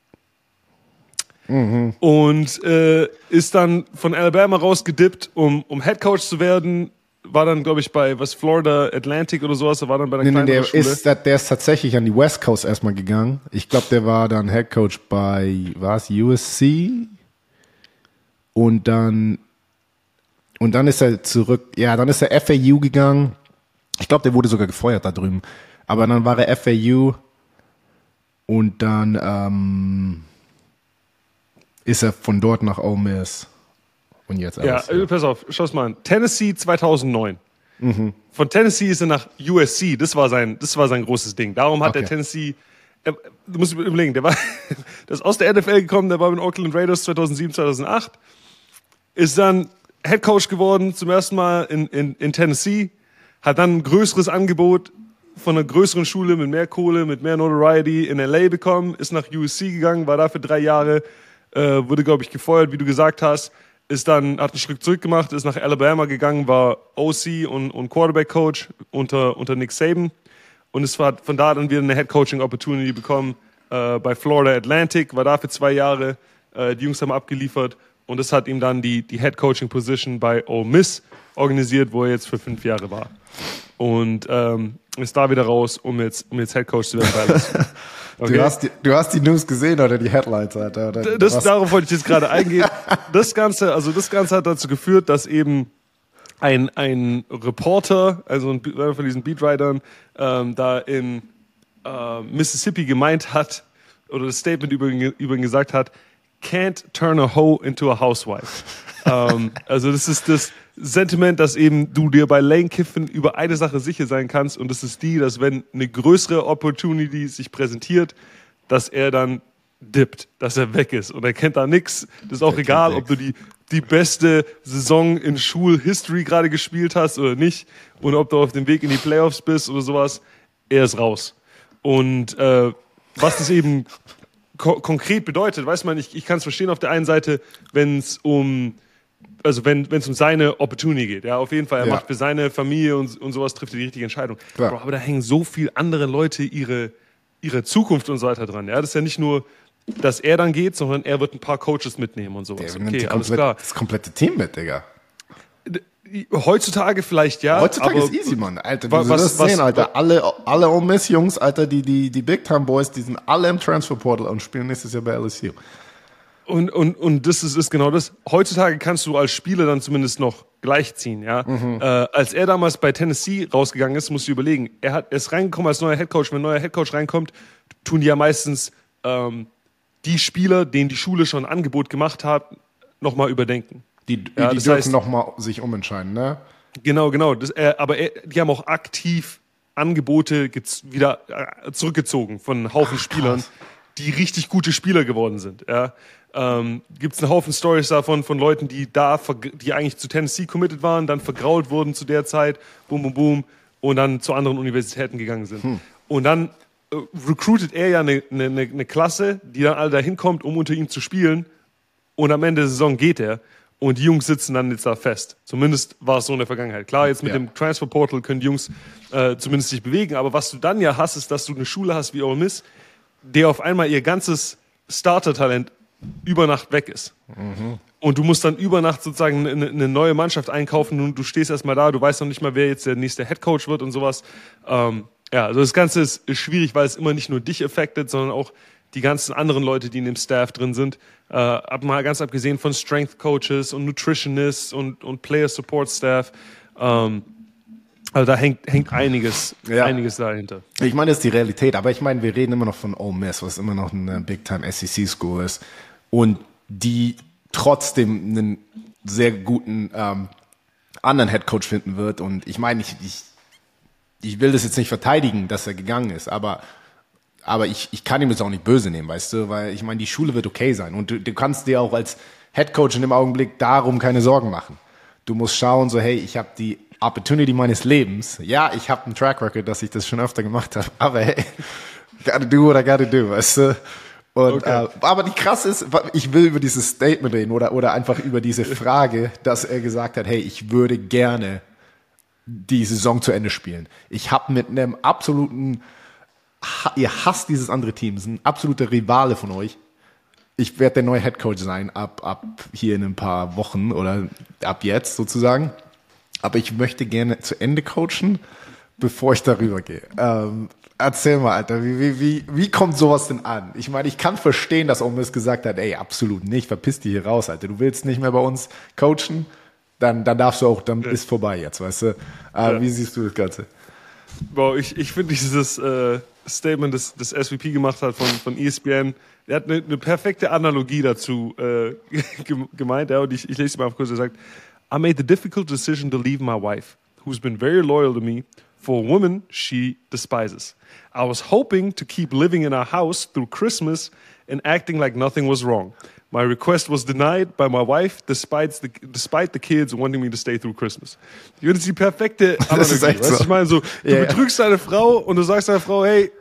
Und ist dann von Alabama rausgedippt, um Head Coach zu werden. War dann, glaube ich, bei Florida Atlantic oder sowas. Er war dann bei einer kleineren Schule. Der ist tatsächlich an die West Coast erstmal gegangen. Ich glaube, der war dann Head Coach bei, USC? Und dann ist er zurück, ja, dann ist er FAU gegangen. Ich glaube, der wurde sogar gefeuert da drüben. Aber dann war er FAU und dann ist er von dort nach Ole Miss. Und jetzt alles. Ja, pass auf, schau's mal an. Tennessee 2009. Von Tennessee ist er nach USC. Das war sein großes Ding. Darum hat der Tennessee, du musst überlegen, der ist aus der NFL gekommen, der war mit den Oakland Raiders 2007, 2008. Ist dann Head Coach geworden, zum ersten Mal in Tennessee. Hat dann ein größeres Angebot von einer größeren Schule mit mehr Kohle, mit mehr Notoriety in LA bekommen. Ist nach USC gegangen, war da für 3 Jahre, wurde, glaube ich, gefeuert, wie du gesagt hast. Hat einen Schritt zurück gemacht, ist nach Alabama gegangen, war OC und Quarterback-Coach unter Nick Saban und es war von da dann wieder eine Head-Coaching-Opportunity bekommen bei Florida Atlantic, war da für 2 Jahre, die Jungs haben abgeliefert und das hat ihm dann die Head-Coaching-Position bei Ole Miss organisiert, wo er jetzt für 5 Jahre war. Und ist da wieder raus, um jetzt Head-Coach zu werden bei LSU. Okay. Du hast die News gesehen oder die Headlines, Alter? Oder darauf wollte ich jetzt gerade eingehen. Das Ganze hat dazu geführt, dass eben ein Reporter, also einer von diesen Beatwritern, da in Mississippi gemeint hat, oder das Statement über ihn gesagt hat, can't turn a hoe into a housewife. Also das ist das Sentiment, dass eben du dir bei Lane Kiffin über eine Sache sicher sein kannst, und das ist die, dass wenn eine größere Opportunity sich präsentiert, dass er dann dippt, dass er weg ist, und er kennt da nichts. Das ist auch egal, ob du die beste Saison in Schulhistory gerade gespielt hast oder nicht, und ob du auf dem Weg in die Playoffs bist oder sowas, er ist raus. Und was das eben konkret bedeutet, weiß man, ich kann es verstehen auf der einen Seite, wenn es um seine Opportunity geht. Ja, auf jeden Fall, er macht für seine Familie und sowas, trifft er die richtige Entscheidung. Bro, aber da hängen so viele andere Leute ihre Zukunft und so weiter dran. Ja, das ist ja nicht nur, dass er dann geht, sondern er wird ein paar Coaches mitnehmen und sowas. Okay, alles klar. Das komplette Team mit, Digga. Heutzutage vielleicht ja. Heutzutage ist easy, Mann. Alter, wie das sehen, Alter. Alle Ole Miss Jungs, Alter, die Big Time Boys, die sind alle im Transfer Portal und spielen nächstes Jahr bei LSU. Und das ist genau das. Heutzutage kannst du als Spieler dann zumindest noch gleichziehen, ja. Als er damals bei Tennessee rausgegangen ist, musst du überlegen, er ist reingekommen als neuer Headcoach. Wenn ein neuer Headcoach reinkommt, tun die ja meistens die Spieler, denen die Schule schon ein Angebot gemacht hat, nochmal überdenken. Die dürfen nochmal sich umentscheiden, ne? Genau. Die haben auch aktiv Angebote wieder zurückgezogen von einem Haufen Spielern, die richtig gute Spieler geworden sind. Ja. Gibt es einen Haufen Stories davon, von Leuten, die eigentlich zu Tennessee committed waren, dann vergrault wurden zu der Zeit, boom, und dann zu anderen Universitäten gegangen sind. Und dann recruitet er ja eine Klasse, die dann alle da hinkommt, um unter ihm zu spielen, und am Ende der Saison geht er. Und die Jungs sitzen dann jetzt da fest. Zumindest war es so in der Vergangenheit. Klar, jetzt mit dem Transfer Portal können die Jungs zumindest sich bewegen. Aber was du dann ja hast, ist, dass du eine Schule hast wie Ole Miss, der auf einmal ihr ganzes Starter-Talent über Nacht weg ist. Und du musst dann über Nacht sozusagen eine neue Mannschaft einkaufen. Und du stehst erstmal da, du weißt noch nicht mal, wer jetzt der nächste Headcoach wird und sowas. Also das Ganze ist schwierig, weil es immer nicht nur dich affectet, sondern auch die ganzen anderen Leute, die in dem Staff drin sind, mal ganz abgesehen von Strength Coaches und Nutritionists und Player Support Staff. Also da hängt einiges dahinter. Ich meine, das ist die Realität, aber ich meine, wir reden immer noch von Ole Miss, was immer noch eine Big-Time SEC School ist, und die trotzdem einen sehr guten anderen Headcoach finden wird. Und ich meine, ich will das jetzt nicht verteidigen, dass er gegangen ist, aber ich kann ihm das auch nicht böse nehmen, weißt du, weil ich meine, die Schule wird okay sein, und du kannst dir auch als Headcoach in dem Augenblick darum keine Sorgen machen. Du musst schauen, so, hey, ich habe die Opportunity meines Lebens. Ja, ich habe einen Track Record, dass ich das schon öfter gemacht habe, aber hey, gotta do what I gotta do, weißt du. Und, okay. Aber die krass ist, ich will über dieses Statement reden oder einfach über diese Frage, dass er gesagt hat, hey, ich würde gerne die Saison zu Ende spielen. Ich habe mit einem absoluten, ihr hasst dieses andere Team, das ist ein absoluter Rivale von euch. Ich werde der neue Headcoach sein, ab hier in ein paar Wochen oder ab jetzt sozusagen. Aber ich möchte gerne zu Ende coachen, bevor ich darüber gehe. Erzähl mal, Alter, wie kommt sowas denn an? Ich meine, ich kann verstehen, dass Ole Miss gesagt hat, ey, absolut nicht, verpiss dich hier raus, Alter. Du willst nicht mehr bei uns coachen, dann darfst du auch, dann ist vorbei jetzt, weißt du. Wie siehst du das Ganze? Wow, ich finde dieses Statement, das SVP gemacht hat von ESPN, der hat eine perfekte Analogie dazu gemeint, ja, und ich lese mal auf kurz, er sagt, I made the difficult decision to leave my wife, who's been very loyal to me, for a woman she despises. I was hoping to keep living in our house through Christmas and acting like nothing was wrong. My request was denied by my wife, despite the kids wanting me to stay through Christmas. Ich finde, das ist die perfekte Analogie. Das ist echt so. Ich meine, so, du betrügst deine Frau und du sagst deiner Frau, hey,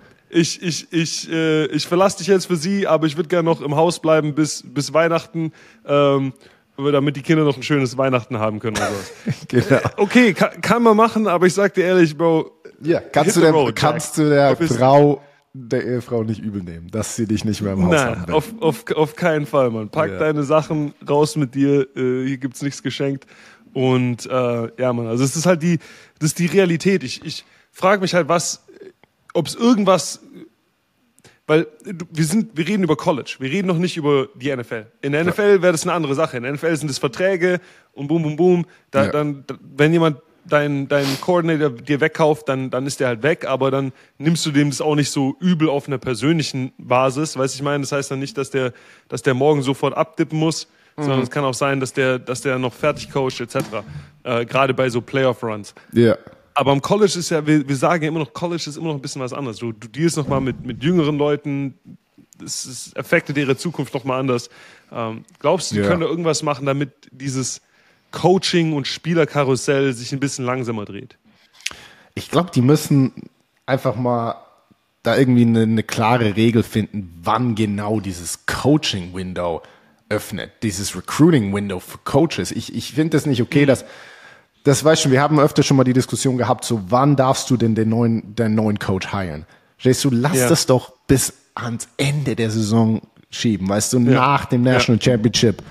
ich verlasse dich jetzt für sie, aber ich würde gerne noch im Haus bleiben bis Weihnachten, damit die Kinder noch ein schönes Weihnachten haben können. Oder so. Genau. Okay, kann man machen, aber ich sag dir ehrlich, Bro. Ja, kannst du der Frau der Ehefrau nicht übel nehmen, dass sie dich nicht mehr im Haus haben will. Auf keinen Fall, Mann. Pack deine Sachen raus mit dir. Hier gibt's nichts geschenkt. Und ja, Mann, also das ist die Realität. Ich frage mich halt, ob es irgendwas, weil wir reden über College, wir reden noch nicht über die NFL. In der NFL wäre das eine andere Sache. In der NFL sind es Verträge und boom, boom, boom. Dann, wenn jemand deinen Coordinator dir wegkauft, dann ist der halt weg, aber dann nimmst du dem das auch nicht so übel auf einer persönlichen Basis. Weißt du, ich meine, das heißt dann nicht, dass der morgen sofort abdippen muss, sondern es kann auch sein, dass der noch fertig coacht, etc. Gerade bei so Playoff-Runs. Ja. Aber am College ist ja, wir sagen ja immer noch, College ist immer noch ein bisschen was anderes. Du dealst noch mal mit jüngeren Leuten, es affectet ihre Zukunft noch mal anders. Glaubst du, die können da irgendwas machen, damit dieses Coaching- und Spielerkarussell sich ein bisschen langsamer dreht? Ich glaube, die müssen einfach mal da irgendwie eine klare Regel finden, wann genau dieses Coaching-Window öffnet, dieses Recruiting-Window für Coaches. Ich finde das nicht okay, dass das weißt du, wir haben öfter schon mal die Diskussion gehabt, so wann darfst du denn den neuen Coach hiren? Verstehst du, lass das doch bis ans Ende der Saison schieben, weißt du, nach dem National Championship.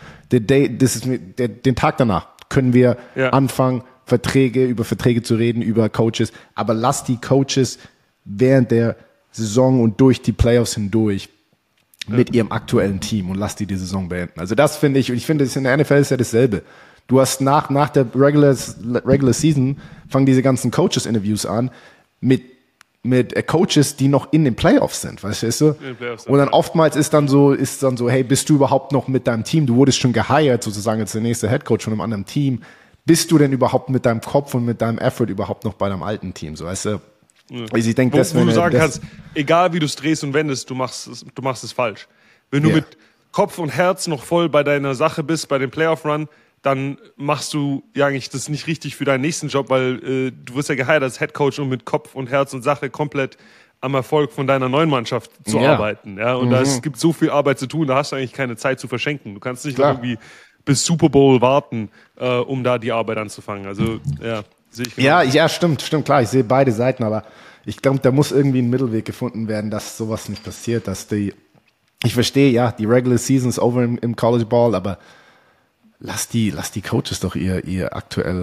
Den Tag danach können wir anfangen, über Verträge zu reden, über Coaches, aber lass die Coaches während der Saison und durch die Playoffs hindurch mit ihrem aktuellen Team und lass die Saison beenden. Also das finde ich, und ich finde, in der NFL ist ja dasselbe. Du hast nach der Regular Season fangen diese ganzen Coaches-Interviews an mit Coaches, die noch in den Playoffs sind, weißt du? Und dann oftmals ist dann so, hey, bist du überhaupt noch mit deinem Team? Du wurdest schon geheiert, sozusagen als der nächste Headcoach von einem anderen Team. Bist du denn überhaupt mit deinem Kopf und mit deinem Effort überhaupt noch bei deinem alten Team? So, weißt du? Also ich denke, wo du sagen kannst, egal wie du es drehst und wendest, du machst es falsch. Wenn du mit Kopf und Herz noch voll bei deiner Sache bist, bei dem Playoff-Run, dann machst du ja eigentlich das nicht richtig für deinen nächsten Job, weil du wirst ja geheiert als Headcoach, um mit Kopf und Herz und Sache komplett am Erfolg von deiner neuen Mannschaft zu arbeiten. Ja? Und es gibt so viel Arbeit zu tun, da hast du eigentlich keine Zeit zu verschenken. Du kannst nicht noch irgendwie bis Super Bowl warten, um da die Arbeit anzufangen. Also sehe ich genau. Ja, stimmt, klar. Ich sehe beide Seiten, aber ich glaube, da muss irgendwie ein Mittelweg gefunden werden, dass sowas nicht passiert, ich verstehe, die Regular Season ist over im College Ball, aber lass die Coaches doch ihren aktuell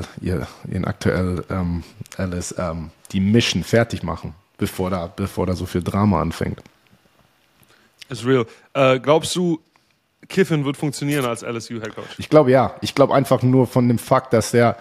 die Mission fertig machen, bevor da so viel Drama anfängt. Ist real. Glaubst du, Kiffin wird funktionieren als LSU Head Coach? Ich glaube ja. Ich glaube einfach nur von dem Fakt, dass der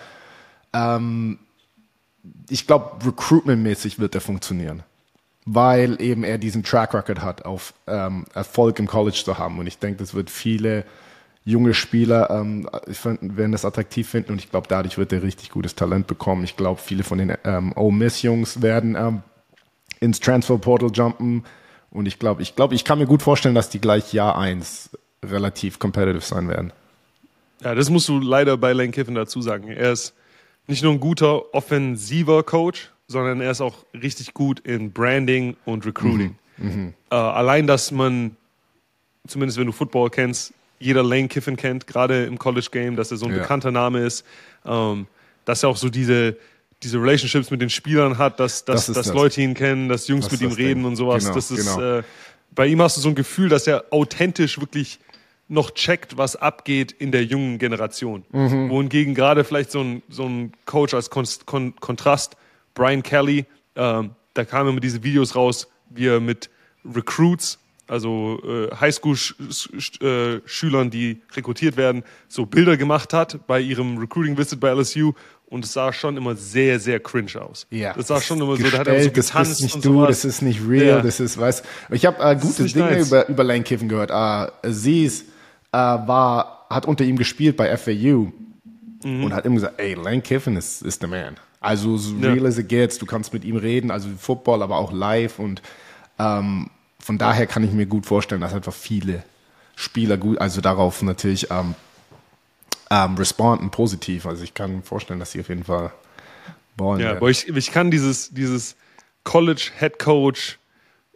ich glaube, recruitmentmäßig wird er funktionieren, weil eben er diesen Track Record hat, auf Erfolg im College zu haben. Und ich denke, das wird viele junge Spieler werden das attraktiv finden und ich glaube, dadurch wird er richtig gutes Talent bekommen. Ich glaube, viele von den Ole Miss Jungs werden ins Transfer Portal jumpen und ich kann mir gut vorstellen, dass die gleich Jahr 1 relativ competitive sein werden. Ja, das musst du leider bei Lane Kiffin dazu sagen. Er ist nicht nur ein guter offensiver Coach, sondern er ist auch richtig gut in Branding und Recruiting. Allein, dass man, zumindest wenn du Football kennst, jeder Lane Kiffin kennt, gerade im College Game, dass er so ein bekannter Name ist, dass er auch so diese Relationships mit den Spielern hat, dass Leute ihn kennen, dass Jungs mit ihm reden und sowas. Genau, bei ihm hast du so ein Gefühl, dass er authentisch wirklich noch checkt, was abgeht in der jungen Generation. Wohingegen gerade vielleicht so ein Coach als Kontrast, Brian Kelly, da kamen immer diese Videos raus, wie er mit Recruits, also Highschool-Schülern, die rekrutiert werden, so Bilder gemacht hat bei ihrem Recruiting-Visit bei LSU und es sah schon immer sehr, sehr cringe aus. Ja, das sah schon immer so, da hat er so getanzt das ist nicht und du, sowas. das ist nicht real, das ist, weißt ich habe gute Dinge über Lane Kiffin gehört. Aziz hat unter ihm gespielt bei FAU und hat immer gesagt, ey, Lane Kiffin is the man. Also so real as it gets, du kannst mit ihm reden, also Football, aber auch live und von daher kann ich mir gut vorstellen, dass einfach viele Spieler darauf natürlich responden positiv. Also ich kann mir vorstellen, dass sie auf jeden Fall wollen. Ja, aber ich kann dieses College Head Coach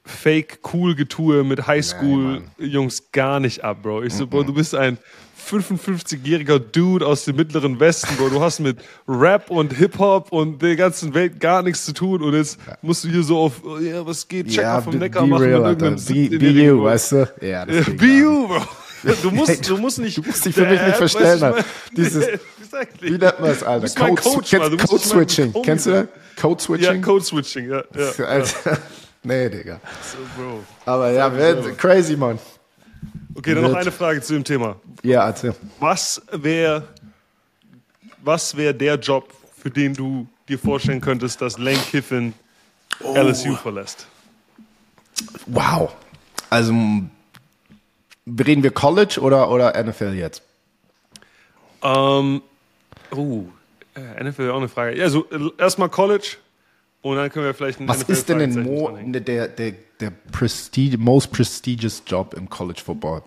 Fake-Cool-Getue mit Highschool-Jungs gar nicht ab, Bro. Ich so, Bro, du bist ein 55-jähriger Dude aus dem Mittleren Westen, Bro. Du hast mit Rap und Hip-Hop und der ganzen Welt gar nichts zu tun und jetzt musst du hier so auf, ja, was geht, check mal vom Neckar machen real, mit irgendeinem be you, weißt du? Ja, das be you, Bro. Du musst nicht. Du musst dich für mich nicht verstellen, Alter. Wie nennt man das, Alter? Code-Switching. Kennst du das? Code-Switching? Ja, Code-Switching, ja. Alter. Nee, Digga. So, Bro. Aber ja, crazy, Mann. Okay, dann noch eine Frage zu dem Thema. Ja, erzähl. Was wäre der Job, für den du dir vorstellen könntest, dass Lane Kiffin LSU verlässt? Wow. Also, reden wir College oder NFL jetzt? NFL wäre auch eine Frage. Ja, also erstmal College und dann können wir vielleicht Was ist denn der most prestigious Job im College Football?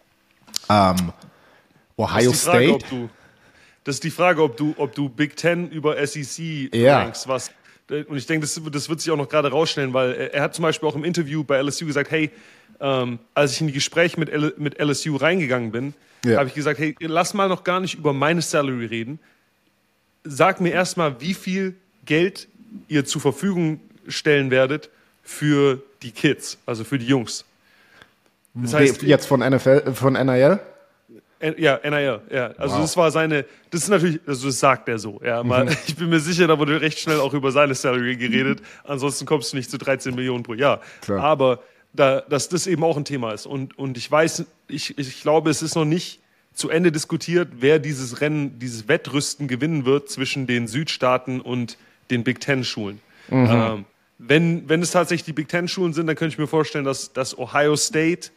Ohio State? Das ist die Frage, ob du Big Ten über SEC rankst. Und ich denke, das wird sich auch noch gerade rausstellen, weil er hat zum Beispiel auch im Interview bei LSU gesagt, hey, als ich in die Gespräche mit LSU reingegangen bin, habe ich gesagt, hey, lass mal noch gar nicht über meine Salary reden. Sag mir erstmal, wie viel Geld ihr zur Verfügung stellen werdet für die Kids, also für die Jungs. Das heißt, jetzt von NIL? Ja, NIL, ja. Also wow. Das ist natürlich, also das sagt er so, ja. Ich bin mir sicher, da wurde recht schnell auch über seine Salary geredet. Ansonsten kommst du nicht zu 13 Millionen pro Jahr. Klar. Aber dass das eben auch ein Thema ist. Und ich weiß, ich glaube, es ist noch nicht zu Ende diskutiert, wer dieses Rennen, dieses Wettrüsten gewinnen wird zwischen den Südstaaten und den Big Ten Schulen. Wenn es tatsächlich die Big Ten Schulen sind, dann könnte ich mir vorstellen, dass Ohio State,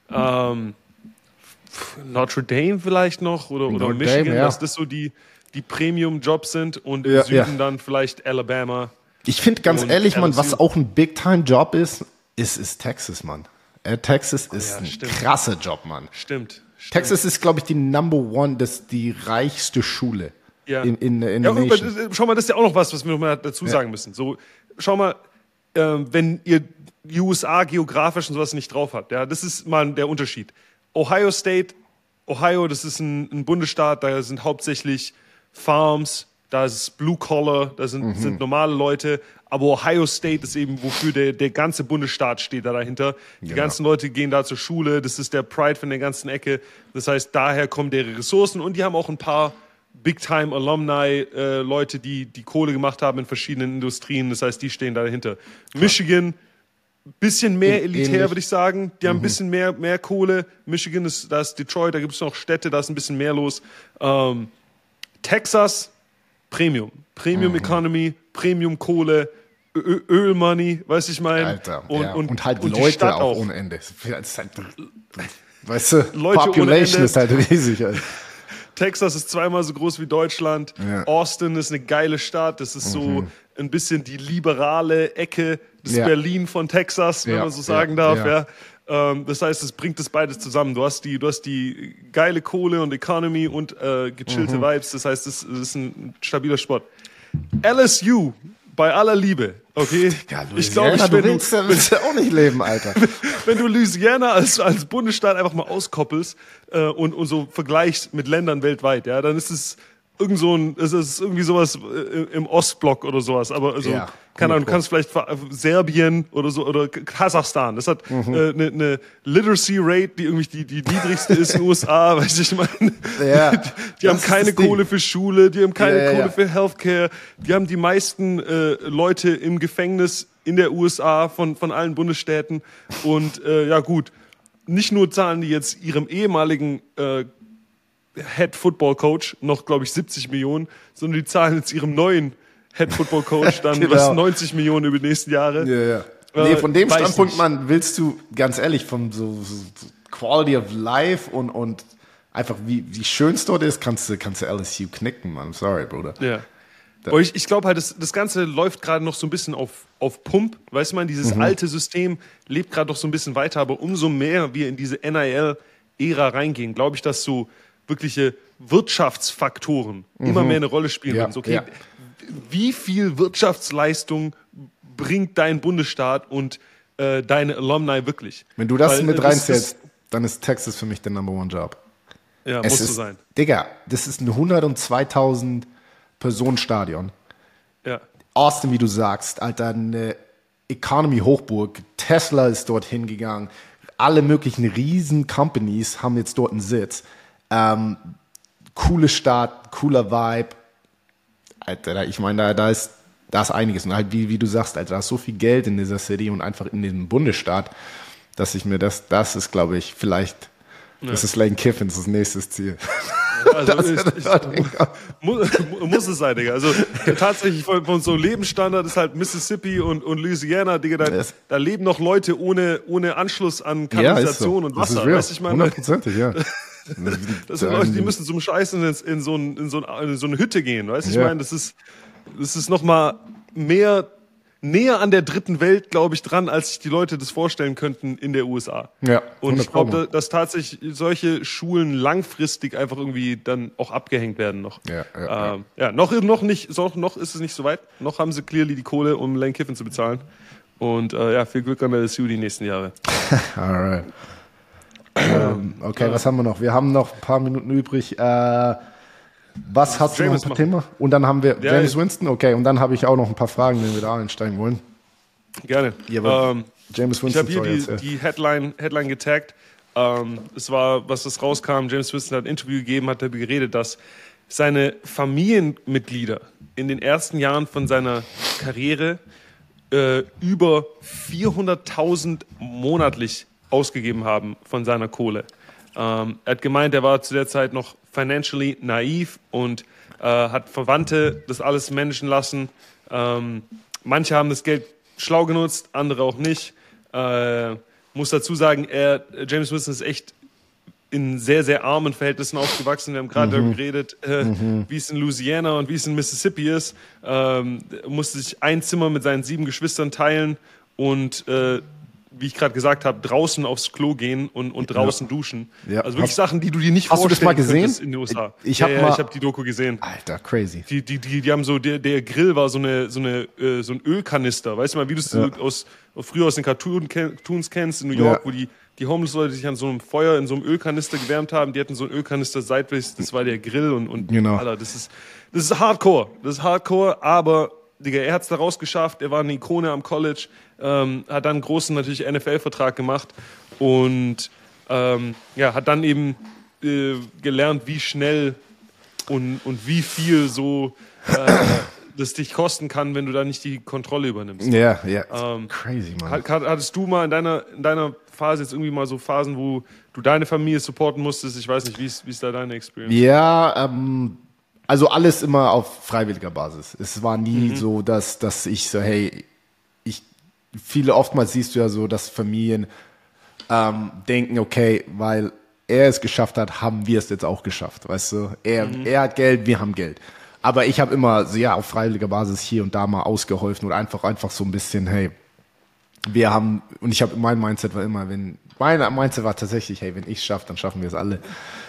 Notre Dame vielleicht noch oder Michigan, dass das so die Premium-Jobs sind und im Süden dann vielleicht Alabama. Ich finde ganz ehrlich, LSU. Man, was auch ein Big-Time-Job ist Texas, Mann. Texas ist ein krasser Job, Mann. Stimmt. Texas ist, glaube ich, die Number One, die reichste Schule in der Nation. Schau mal, das ist ja auch noch was wir noch mal dazu sagen müssen. So, schau mal, wenn ihr die USA geografisch und sowas nicht drauf habt, ja, das ist mal der Unterschied. Ohio, das ist ein Bundesstaat, da sind hauptsächlich Farms, da ist Blue Collar, da sind normale Leute, aber Ohio State ist eben, wofür der ganze Bundesstaat steht da dahinter. Die ganzen Leute gehen da zur Schule, das ist der Pride von der ganzen Ecke. Das heißt, daher kommen deren Ressourcen und die haben auch ein paar Big-Time-Alumni, Leute, die Kohle gemacht haben in verschiedenen Industrien. Das heißt, die stehen da dahinter. Klar. Michigan, bisschen mehr elitär, würde ich sagen. Die haben ein bisschen mehr Kohle. Michigan, da ist Detroit, da gibt es noch Städte, da ist ein bisschen mehr los. Texas, Premium Economy, Premium Kohle, Ölmoney, weißt du, ich meine. Alter, und halt und Leute Stadt auch ohne Ende. Weißt du, Leute Population ist halt riesig. Alter. Texas ist zweimal so groß wie Deutschland. Ja. Austin ist eine geile Stadt. Das ist so ein bisschen die liberale Ecke des Berlin von Texas, wenn man so sagen darf. Ja. Das heißt, es bringt das beides zusammen. Du hast die geile Kohle und Economy und gechillte Vibes. Das heißt, es ist ein stabiler Sport. LSU, bei aller Liebe, okay? Ja, Louisiana, du willst ja auch nicht leben, Alter. Wenn du Louisiana als Bundesstaat einfach mal auskoppelst und so vergleichst mit Ländern weltweit, ja, dann ist es irgendwie sowas im Ostblock oder sowas, aber also, keine Ahnung, du kannst vielleicht Serbien oder so oder Kasachstan, das hat eine Literacy Rate, die irgendwie die niedrigste ist in den USA, weißt du, ich meine, die haben keine Kohle für Schule, die haben keine Kohle für Healthcare, die haben die meisten Leute im Gefängnis in der USA von allen Bundesstaaten und gut, nicht nur zahlen die jetzt ihrem ehemaligen Head Football Coach noch, glaube ich, 70 Millionen, sondern die zahlen jetzt ihrem neuen Head Football Coach dann was 90 Millionen über die nächsten Jahre. Nee, von dem Standpunkt, Mann, willst du, ganz ehrlich, von so Quality of Life und einfach wie schön es dort ist, kannst du LSU knicken, Mann. Sorry, Bruder. Ja. Aber ich glaube halt, das Ganze läuft gerade noch so ein bisschen auf Pump. Weißt du, man, dieses alte System lebt gerade noch so ein bisschen weiter, aber umso mehr wir in diese NIL-Ära reingehen, glaube ich, dass so wirkliche Wirtschaftsfaktoren immer mehr eine Rolle spielen werden. Okay, wie viel Wirtschaftsleistung bringt dein Bundesstaat und deine Alumni wirklich. Wenn du das mit reinzählst, dann ist Texas für mich der Number One Job. Ja, muss so sein. Digga, das ist ein 102.000 Personen Stadion. Ja. Austin, wie du sagst, Alter, eine Economy-Hochburg. Tesla ist dort hingegangen. Alle möglichen riesen Companies haben jetzt dort einen Sitz. Coole Stadt, cooler Vibe. Alter, ich meine, da ist einiges. Und halt, wie du sagst, Alter, da ist so viel Geld in dieser City und einfach in diesem Bundesstaat, dass ich mir das ist, glaube ich, vielleicht, das ist Lane Kiffins das nächste Ziel. Also muss es sein, Digga. Also tatsächlich von so Lebensstandard ist halt Mississippi und Louisiana, Digga, da leben noch Leute ohne Anschluss an Kanalisation und Wasser. Weißt du, ich meine, 100%, ja. Das sind Leute, die müssen zum Scheißen in so eine Hütte gehen, weißt du? Ich meine, das ist noch mal näher an der dritten Welt, glaube ich, dran, als sich die Leute das vorstellen könnten in der USA. Ja, und ich glaube, dass tatsächlich solche Schulen langfristig einfach irgendwie dann auch abgehängt werden noch. Noch ist es nicht so weit. Noch haben sie clearly die Kohle, um Lane Kiffin zu bezahlen. Und viel Glück an LSU die nächsten Jahre. Alright. Okay, was haben wir noch? Wir haben noch ein paar Minuten übrig. Was hast du noch ein Thema? Und dann haben wir James Winston, okay, und dann habe ich auch noch ein paar Fragen, wenn wir da einsteigen wollen. Gerne. Ja, James Winston. Ich habe hier die Headline getaggt. Es war, was das rauskam, James Winston hat ein Interview gegeben, hat darüber geredet, dass seine Familienmitglieder in den ersten Jahren von seiner Karriere über 400.000 monatlich ausgegeben haben von seiner Kohle. Er hat gemeint, er war zu der Zeit noch financially naiv und hat Verwandte das alles managen lassen. Manche haben das Geld schlau genutzt, andere auch nicht. Muss dazu sagen, James Winston ist echt in sehr, sehr armen Verhältnissen aufgewachsen. Wir haben gerade darüber geredet, wie es in Louisiana und wie es in Mississippi ist. Musste sich ein Zimmer mit seinen 7 Geschwistern teilen und wie ich gerade gesagt habe, draußen aufs Klo gehen und draußen duschen. Ja. Also wirklich Sachen, die du dir nicht vorstellen könntest in den USA. Ich habe die Doku gesehen. Alter, crazy. Die haben so, der Grill war so ein Ölkanister. Weißt du mal, wie du es früher aus den Cartoons kennst in New York, wo die Homeless-Leute sich an so einem Feuer in so einem Ölkanister gewärmt haben. Die hatten so einen Ölkanister seitwärts, das war der Grill und genau. Alter, das ist Hardcore. Das ist Hardcore, aber Digga, er hat es da rausgeschafft, er war eine Ikone am College, hat dann einen großen natürlich NFL-Vertrag gemacht und hat dann eben gelernt, wie schnell und wie viel so das dich kosten kann, wenn du da nicht die Kontrolle übernimmst. Ja, crazy, man. Hattest du mal in deiner Phase jetzt irgendwie mal so Phasen, wo du deine Familie supporten musstest? Ich weiß nicht, wie ist da deine Experience? Ja, also alles immer auf freiwilliger Basis. Es war nie so, dass ich so, hey, oftmals siehst du ja so, dass Familien denken, okay, weil er es geschafft hat, haben wir es jetzt auch geschafft, weißt du? Er hat Geld, wir haben Geld. Aber ich habe immer so, auf freiwilliger Basis hier und da mal ausgeholfen und einfach so ein bisschen, hey, mein Mindset war tatsächlich, hey, wenn ich es schaffe, dann schaffen wir es alle.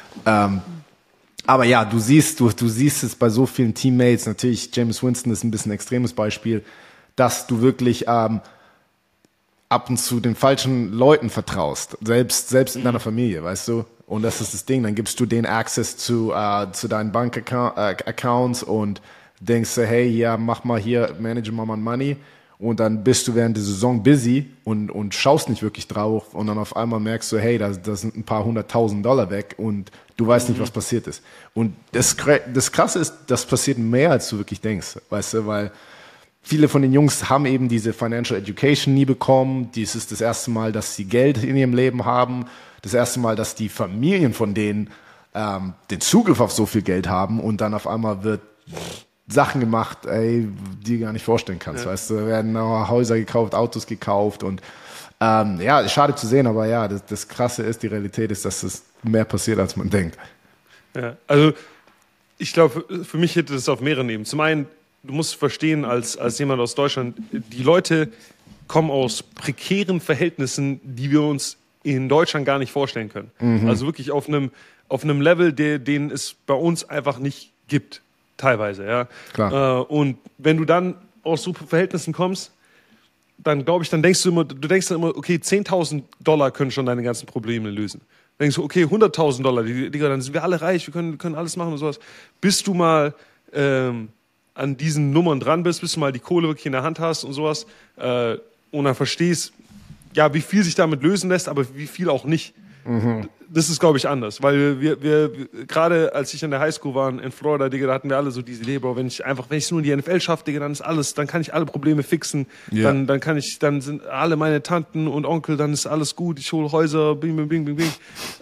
Aber ja, du siehst es bei so vielen Teammates, natürlich James Winston ist ein bisschen ein extremes Beispiel, dass du wirklich ab und zu den falschen Leuten vertraust, selbst in deiner Familie, weißt du? Und das ist das Ding, dann gibst du denen Access zu deinen Bank-Accounts und denkst so, hey, ja, mach mal hier, manage mal mein Money. Und dann bist du während der Saison busy und schaust nicht wirklich drauf und dann auf einmal merkst du, hey, da sind ein paar $100.000 weg und du weißt nicht, was passiert ist. Und das Krasse ist, das passiert mehr, als du wirklich denkst, weißt du, weil viele von den Jungs haben eben diese Financial Education nie bekommen. Dies ist das erste Mal, dass sie Geld in ihrem Leben haben. Das erste Mal, dass die Familien von denen den Zugriff auf so viel Geld haben und dann auf einmal wird Sachen gemacht, die du gar nicht vorstellen kannst, weißt du, werden Häuser gekauft, Autos gekauft und schade zu sehen, aber ja, das Krasse ist, die Realität ist, dass es mehr passiert, als man denkt. Ja, also ich glaube, für mich hätte das auf mehreren Ebenen. Zum einen, du musst verstehen, als jemand aus Deutschland, die Leute kommen aus prekären Verhältnissen, die wir uns in Deutschland gar nicht vorstellen können. Also wirklich auf einem Level, den es bei uns einfach nicht gibt. Teilweise, ja. Klar. Und wenn du dann aus super Verhältnissen kommst, dann glaube ich, dann denkst du dann immer, okay, $10.000 können schon deine ganzen Probleme lösen. Dann denkst du, okay, $100.000, Digga, dann sind wir alle reich, wir können alles machen und sowas. Bis du mal an diesen Nummern dran bist, bis du mal die Kohle wirklich in der Hand hast und sowas und dann verstehst, ja, wie viel sich damit lösen lässt, aber wie viel auch nicht. Das ist, glaube ich, anders, weil wir gerade als ich in der Highschool war in Florida, Digga, da hatten wir alle so diese Idee, Bro, wenn ich es nur in die NFL schaffe, Digga, dann kann ich alle Probleme fixen, dann sind alle meine Tanten und Onkel, dann ist alles gut, ich hole Häuser, bing, bing, bing, bing, bing.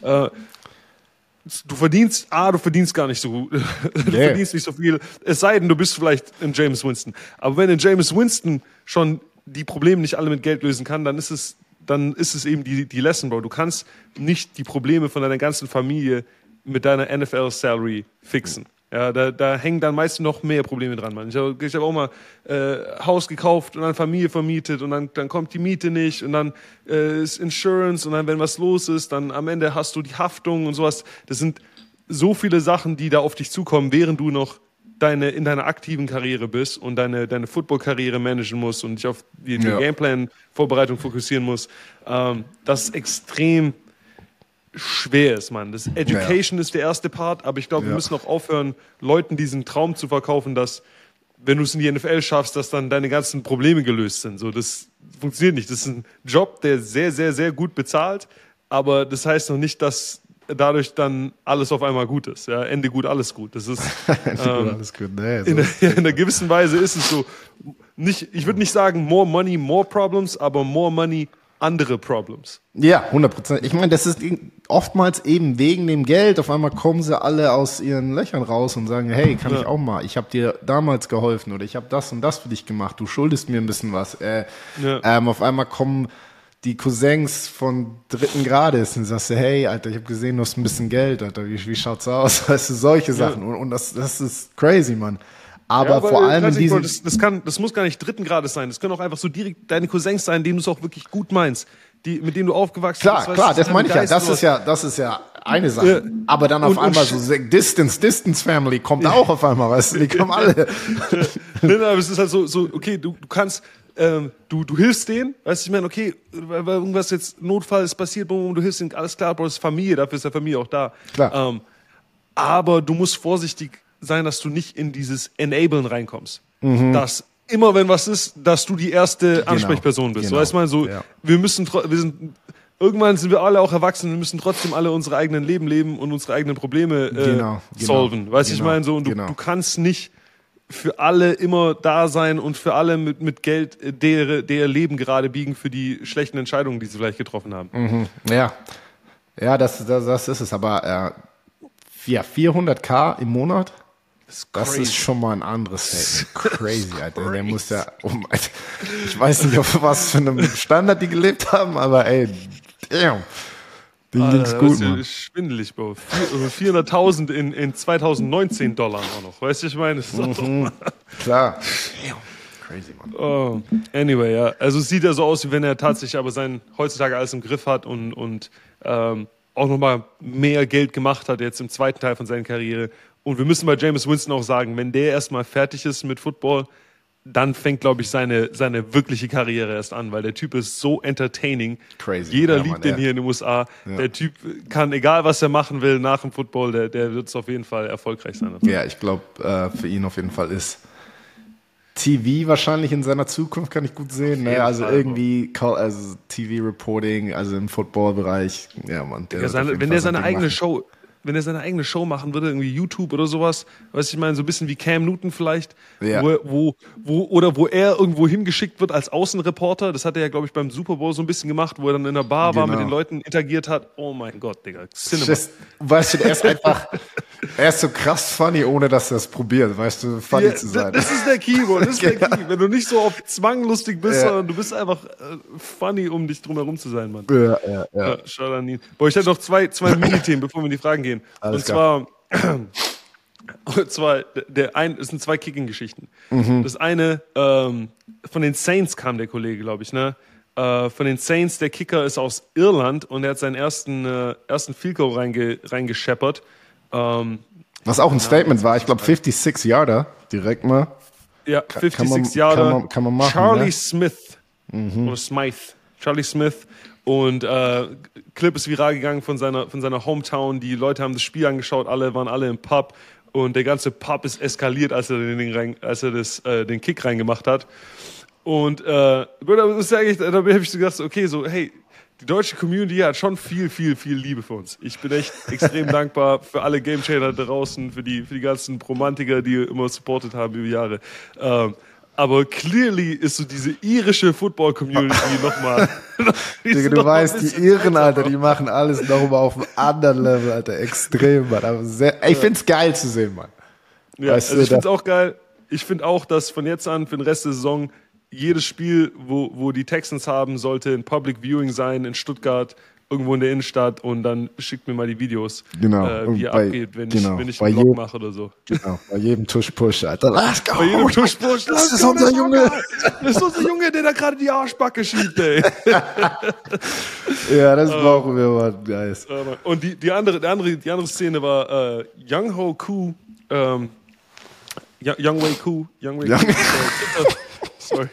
Du verdienst gar nicht so gut. Du verdienst nicht so viel. Es sei denn, du bist vielleicht ein Jameis Winston. Aber wenn ein Jameis Winston schon die Probleme nicht alle mit Geld lösen kann, dann ist es eben die Lesson, Bro. Du kannst nicht die Probleme von deiner ganzen Familie mit deiner NFL-Salary fixen. Ja, da hängen dann meist noch mehr Probleme dran, Mann. Ich hab auch mal Haus gekauft und dann Familie vermietet und dann kommt die Miete nicht und dann ist Insurance und dann, wenn was los ist, dann am Ende hast du die Haftung und sowas. Das sind so viele Sachen, die da auf dich zukommen, während du noch in deiner aktiven Karriere bist und deine Football-Karriere managen musst und dich auf die Gameplan-Vorbereitung fokussieren musst. Das extrem schwer ist, Mann. Das Education ist der erste Part, aber ich glaube, wir müssen auch aufhören, Leuten diesen Traum zu verkaufen, dass, wenn du es in die NFL schaffst, dass dann deine ganzen Probleme gelöst sind. So, das funktioniert nicht. Das ist ein Job, der sehr, sehr, sehr gut bezahlt, aber das heißt noch nicht, dass dadurch dann alles auf einmal gut ist. Ja, Ende gut, alles gut. Das ist alles gut. Nee, so in einer gewissen Weise ist es so. Ich würde nicht sagen more money, more problems, aber more money, andere Problems. Ja, 100%. Ich meine, das ist oftmals eben wegen dem Geld. Auf einmal kommen sie alle aus ihren Löchern raus und sagen, hey, kann ich auch mal. Ich habe dir damals geholfen oder ich habe das und das für dich gemacht. Du schuldest mir ein bisschen was. Auf einmal kommen die Cousins von dritten Grades und sagst du, hey, Alter, ich habe gesehen, du hast ein bisschen Geld, Alter, wie schaut's aus? Weißt du, solche Sachen. Und das ist crazy, Mann. Aber vor allem in diesen... Das muss gar nicht dritten Grades sein. Das können auch einfach so direkt deine Cousins sein, denen du es auch wirklich gut meinst. Mit denen du aufgewachsen bist. Klar, das meine ich ja. Das ist ja eine Sache. Aber dann auf einmal so Distance Family kommt auch auf einmal, weißt du, die kommen alle. Nein, aber es ist halt so okay, du kannst... du hilfst denen, weißt du, ich meine, okay, weil irgendwas jetzt Notfall ist passiert, du hilfst denen, alles klar, Bro, das ist Familie, dafür ist der Familie auch da. Klar. Aber du musst vorsichtig sein, dass du nicht in dieses Enablen reinkommst. Dass immer, wenn was ist, dass du die erste Ansprechperson bist. So heißt man so, irgendwann sind wir alle auch erwachsen, wir müssen trotzdem alle unsere eigenen Leben leben und unsere eigenen Probleme solven. Weißt du, ich meine, so, und du kannst nicht für alle immer da sein und für alle mit Geld der Leben gerade biegen für die schlechten Entscheidungen, die sie vielleicht getroffen haben. Ja, das ist es. Aber 400.000 im Monat, das ist schon mal ein anderes Feld. Crazy, Alter. Der muss ja, ich weiß nicht, auf was für einem Standard die gelebt haben, aber ey, damn. Den ging's gut, Mann. Schwindelig, Bro. 400.000 in 2019 Dollar auch noch. Weißt du, ich meine? Klar. Crazy, Mann. Oh. Anyway, ja. Also es sieht ja so aus, wie wenn er tatsächlich aber heutzutage alles im Griff hat und auch nochmal mehr Geld gemacht hat jetzt im zweiten Teil von seiner Karriere. Und wir müssen bei Jameis Winston auch sagen, wenn der erstmal fertig ist mit Football, dann fängt, glaube ich, seine wirkliche Karriere erst an, weil der Typ ist so entertaining. Crazy. Jeder liebt den hier in den USA. Ja. Der Typ kann, egal was er machen will nach dem Football, der wird es auf jeden Fall erfolgreich sein. Ja, ich glaube, für ihn auf jeden Fall ist TV wahrscheinlich in seiner Zukunft, kann ich gut sehen. Ne? Also irgendwie, TV-Reporting, also im Football-Bereich. Ja, Mann. Wenn der seine eigene Show machen würde, irgendwie YouTube oder sowas, weißt du, ich meine, so ein bisschen wie Cam Newton vielleicht, wo er irgendwo hingeschickt wird als Außenreporter, das hat er ja, glaube ich, beim Super Bowl so ein bisschen gemacht, wo er dann in der Bar war, mit den Leuten interagiert hat. Oh mein Gott, Digga, Cinema. Weißt du, er ist so krass funny, ohne dass er es probiert, weißt du, funny zu sein. Das ist der Keyboard, das ist der Key. Wenn du nicht so auf Zwang lustig bist, sondern du bist einfach funny, um dich drumherum zu sein, Mann. Ja. Schau an ihn. Boah, ich hätte noch zwei Mini-Themen, bevor wir in die Fragen gehen. Alles klar. Und zwar, es sind zwei Kicking-Geschichten. Das eine, von den Saints kam der Kollege, glaube ich, ne? Von den Saints, der Kicker ist aus Irland und er hat seinen ersten Field Goal reingescheppert. Was auch ein Statement war, ich glaube 56 Yarder, direkt mal. Ja, 56 Yarder. Kann man machen, Charlie Smith oder Smythe, Charlie Smith. Und Clip ist viral gegangen von seiner Hometown. Die Leute haben das Spiel angeschaut, waren alle im Pub. Und der ganze Pub ist eskaliert, als er den Kick reingemacht hat. Und da habe ich so gedacht, okay, so, hey, die deutsche Community hat schon viel, viel, viel Liebe für uns. Ich bin echt extrem dankbar für alle Gamechanger da draußen, für die ganzen Romantiker, die immer supportet haben über Jahre. Aber clearly ist so diese irische Football-Community nochmal. Digga, du weißt, die Iren, Alter, die machen alles nochmal auf einem anderen Level, Alter. Extrem, Mann. Aber ich find's geil zu sehen, Mann. Ja, weißt also ich find's auch geil. Ich finde auch, dass von jetzt an für den Rest der Saison jedes Spiel, wo die Texans haben, sollte ein Public Viewing sein in Stuttgart, irgendwo in der Innenstadt, und dann schickt mir mal die Videos, wie ihr abgeht, wenn ich einen Vlog mache oder so. Genau, bei jedem Tush-Push, Alter. Let's go! Bei jedem Tush-Push. Das ist unser Junge. Das ist unser Junge, der da gerade die Arschbacke schiebt, ey. Ja, das brauchen wir, Mann. Guys. Und die andere Szene war Young Ho Koo, Young Wei Koo. Sorry.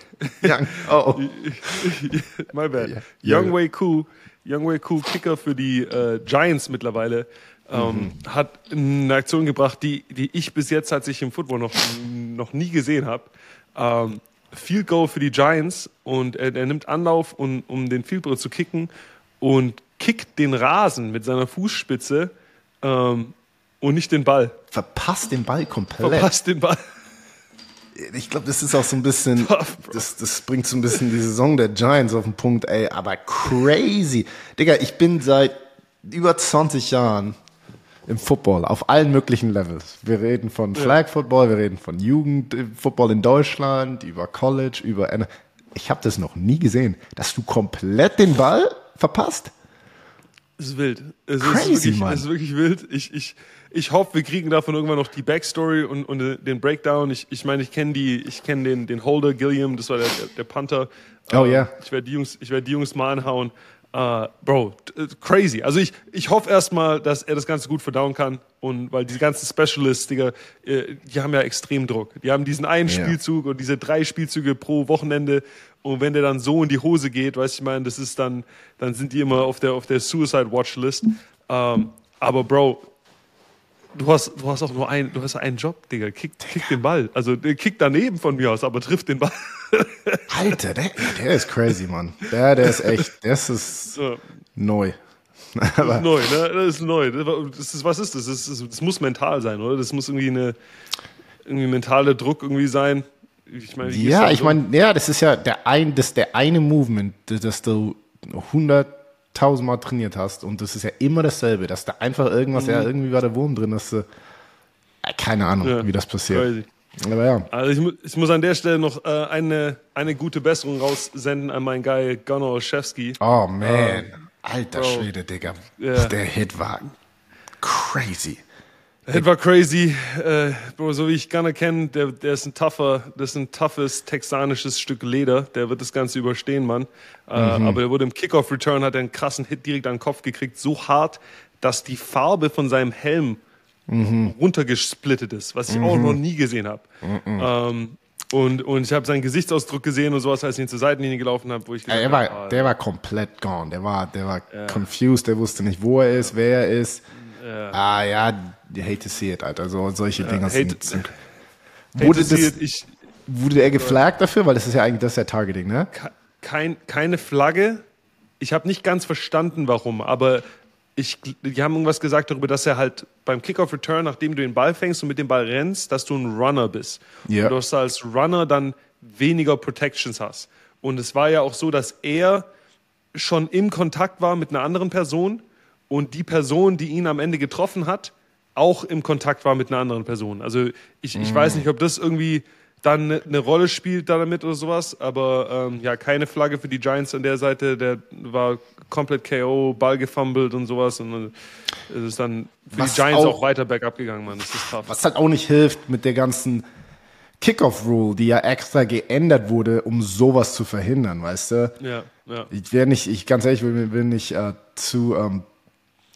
My bad. Young Wei Koo, Kicker für die Giants mittlerweile, hat eine Aktion gebracht, die ich bis jetzt tatsächlich im Football noch nie gesehen habe. Field Goal für die Giants, und er nimmt Anlauf, um den Field Goal zu kicken, und kickt den Rasen mit seiner Fußspitze und nicht den Ball. Verpasst den Ball komplett. Verpasst den Ball. Ich glaube, das ist auch so ein bisschen, das bringt so ein bisschen die Saison der Giants auf den Punkt, ey, aber crazy. Digga, ich bin seit über 20 Jahren im Football, auf allen möglichen Levels. Wir reden von Flag Football, wir reden von Jugendfootball in Deutschland, über College, über NFL. Ich habe das noch nie gesehen, dass du komplett den Ball verpasst. Es ist wild. Es ist wirklich wild. Ich hoffe, wir kriegen davon irgendwann noch die Backstory und den Breakdown. Ich meine, ich kenne den Holder Gilliam, das war der Panther. Oh ja. Ich werde die Jungs mal anhauen. Bro, crazy. Also ich hoffe erstmal, dass er das Ganze gut verdauen kann, und weil die ganzen Specialists, Digga, die haben ja extrem Druck. Die haben diesen einen Spielzug und diese 3 Spielzüge pro Wochenende, und wenn der dann so in die Hose geht, weißt du, ich meine, das ist dann sind die immer auf der Suicide Watchlist. Aber Bro, du hast einen Job, Digga. Kick den Ball. Also kick daneben von mir aus, aber trifft den Ball. Alter, der ist crazy, Mann. Der ist echt, das ist neu. Das ist neu, ne? Das ist neu. Was ist das? Das muss mental sein, oder? Das muss irgendwie mentaler Druck irgendwie sein. Ich meine, das ist ja der eine Movement, das du 100.000 Mal trainiert hast, und das ist ja immer dasselbe, dass da einfach irgendwas, irgendwie war der Wurm drin, dass du, keine Ahnung, wie das passiert. Crazy. Aber ja. Also ich muss an der Stelle noch eine gute Besserung raussenden an meinen Guy Gunnar Olszewski. Oh man, alter Schwede, Digga. Yeah. Der Hit war crazy. Der Hit war crazy. Bro, so wie ich Gunnar kenne, der ist ein toughes texanisches Stück Leder. Der wird das Ganze überstehen, Mann. Aber der wurde im Kickoff-Return, hat er einen krassen Hit direkt an den Kopf gekriegt. So hart, dass die Farbe von seinem Helm runtergesplittet ist, was ich auch noch nie gesehen habe. Und ich habe seinen Gesichtsausdruck gesehen und sowas, als ich ihn zur Seitenlinie gelaufen habe, wo ich der war komplett gone. Der war confused, der wusste nicht, wo er ist, wer er ist. You hate to see it, Alter. So, solche Dinger sind. Wurde er geflaggt dafür? Weil das ist ja Targeting, ne? Keine Flagge. Ich habe nicht ganz verstanden, warum, aber die haben irgendwas gesagt darüber, dass er halt beim Kickoff-Return, nachdem du den Ball fängst und mit dem Ball rennst, dass du ein Runner bist. Yeah. Und dass du als Runner dann weniger Protections hast. Und es war ja auch so, dass er schon im Kontakt war mit einer anderen Person und die Person, die ihn am Ende getroffen hat, auch im Kontakt war mit einer anderen Person. Also ich weiß nicht, ob das irgendwie dann eine Rolle spielt damit oder sowas, aber keine Flagge für die Giants an der Seite, der war komplett KO, Ball gefummelt und sowas, und es ist dann für die Giants auch weiter bergab gegangen, Mann. Das ist tough. Was halt auch nicht hilft mit der ganzen Kickoff-Rule, die ja extra geändert wurde, um sowas zu verhindern, weißt du? Ja. Ich will nicht zu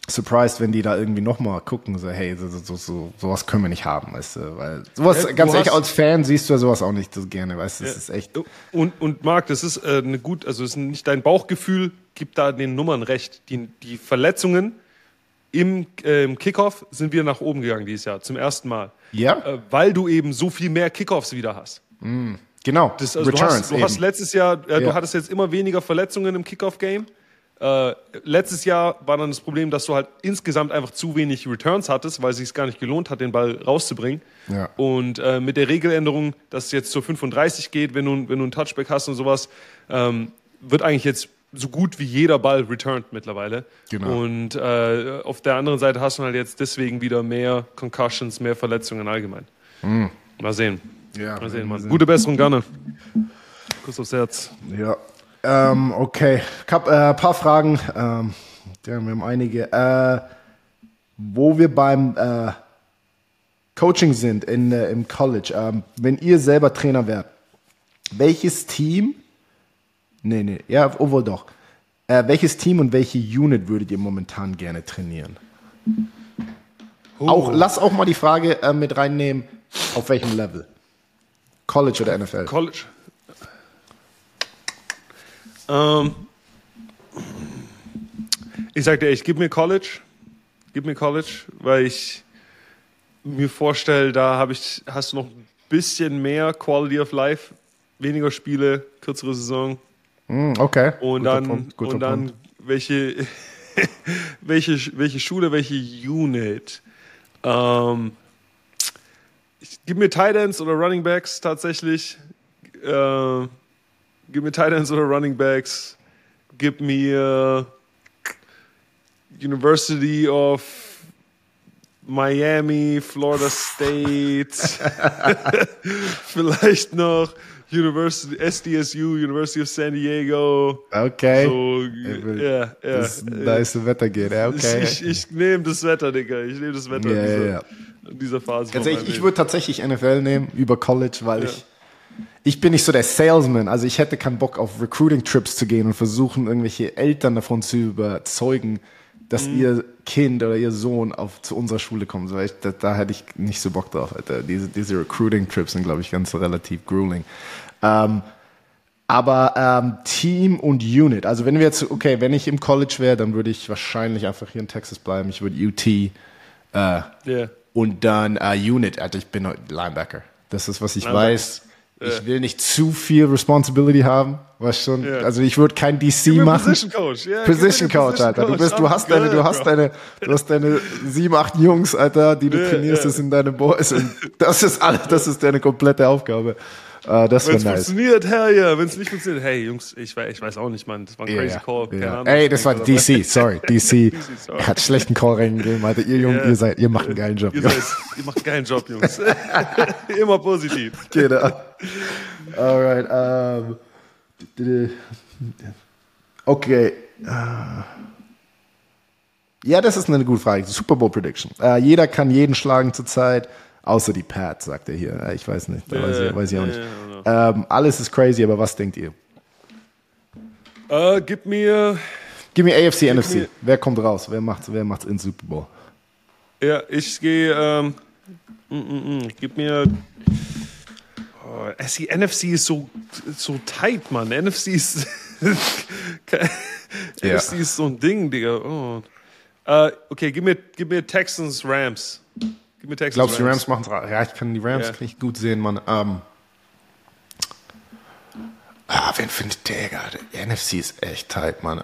surprised, wenn die da irgendwie nochmal gucken, so, hey, sowas können wir nicht haben, weißt du, weil sowas, Ja, ganz ehrlich, als Fan siehst du ja sowas auch nicht so gerne, weißt du, das ist echt. Und Marc, das ist also es ist nicht dein Bauchgefühl, gibt da den Nummern recht. Die Verletzungen im Kickoff sind wir nach oben gegangen dieses Jahr, zum ersten Mal. Ja. Weil du eben so viel mehr Kickoffs wieder hast. Genau, Du Returns hast letztes Jahr, Ja. du hattest jetzt immer weniger Verletzungen im Kickoff-Game. Letztes Jahr war dann das Problem, dass du halt insgesamt einfach zu wenig Returns hattest, weil es sich gar nicht gelohnt hat, den Ball rauszubringen. Ja. Und mit der Regeländerung, dass es jetzt zur 35 geht, wenn du einen Touchback hast und sowas, wird eigentlich jetzt so gut wie jeder Ball returned mittlerweile. Genau. Und auf der anderen Seite hast du halt jetzt deswegen wieder mehr Concussions, mehr Verletzungen allgemein. Mal sehen. Ja, Mal sehen, Mann. Gute Besserung, Ganne. Kuss aufs Herz. Ja. Okay, ich habe ein paar Fragen. Ja, wir haben einige. Wo wir beim Coaching sind im College, wenn ihr selber Trainer wärt, welches Team, obwohl doch, welches Team und welche Unit würdet ihr momentan gerne trainieren? Lass auch mal die Frage mit reinnehmen, auf welchem Level? College oder NFL? College. Ich sag dir, gib mir College, weil ich mir vorstelle, da hast du noch ein bisschen mehr Quality of Life, weniger Spiele, kürzere Saison. Okay. Und Guter Punkt. welche Schule, welche Unit? Gib mir Tight Ends oder Running Backs tatsächlich. Gib mir Tight Ends oder Running Backs. Gib mir University of Miami, Florida State. Vielleicht noch SDSU, University of San Diego. Okay. So, Da ist das Wetter geht, ja, okay. Ich nehme das Wetter, Digga. Ich nehme das Wetter in dieser Phase. Also ich würde tatsächlich NFL nehmen über College, weil ich bin nicht so der Salesman. Also ich hätte keinen Bock auf Recruiting-Trips zu gehen und versuchen, irgendwelche Eltern davon zu überzeugen, dass ihr Kind oder ihr Sohn zu unserer Schule kommt. Weil da hätte ich nicht so Bock drauf, Alter. Diese Recruiting-Trips sind, glaube ich, ganz relativ grueling. Aber Team und Unit. Also wenn ich im College wäre, dann würde ich wahrscheinlich einfach hier in Texas bleiben. Ich würde UT und dann Unit. Also ich bin Linebacker. Das ist, was ich weiß. Ich will nicht zu viel Responsibility haben, was schon. Yeah. Also ich würde kein DC machen. Position Coach, Position Coach, Alter. Du hast deine 7, 8 Jungs, Alter, die du trainierst, das sind deine Boys. Und das ist alles, das ist deine komplette Aufgabe. Das wäre nice. Wenn es funktioniert, hell yeah. Wenn es nicht funktioniert, hey Jungs, ich weiß auch nicht, Mann. Das war ein crazy Call. Keine Ahnung, ey, das war DC, sorry. DC. Er hat schlechten Call reingegeben, Alter. Ihr Jungs, ihr macht einen geilen Job. Ihr macht einen geilen Job, Jungs. Immer positiv. Genau. Alright. Okay. Ja, das ist eine gute Frage. Super Bowl Prediction. Jeder kann jeden schlagen zurzeit. Außer die Pats, sagt er hier. Ich weiß nicht. Weiß ich auch nicht. Alles ist crazy, aber was denkt ihr? Gib mir AFC, NFC. Wer kommt raus? Wer macht's in Super Bowl? Ja, ich gehe. Gib mir. NFC ist so tight, Mann. NFC ist. NFC ist so ein Ding, Digga. Oh. Okay, gib mir Texans, Rams. Glaubst du, die Rams machen es? Ja, ich kann die Rams nicht gut sehen, Mann. Wen findet der gerade? NFC ist echt tight, Mann.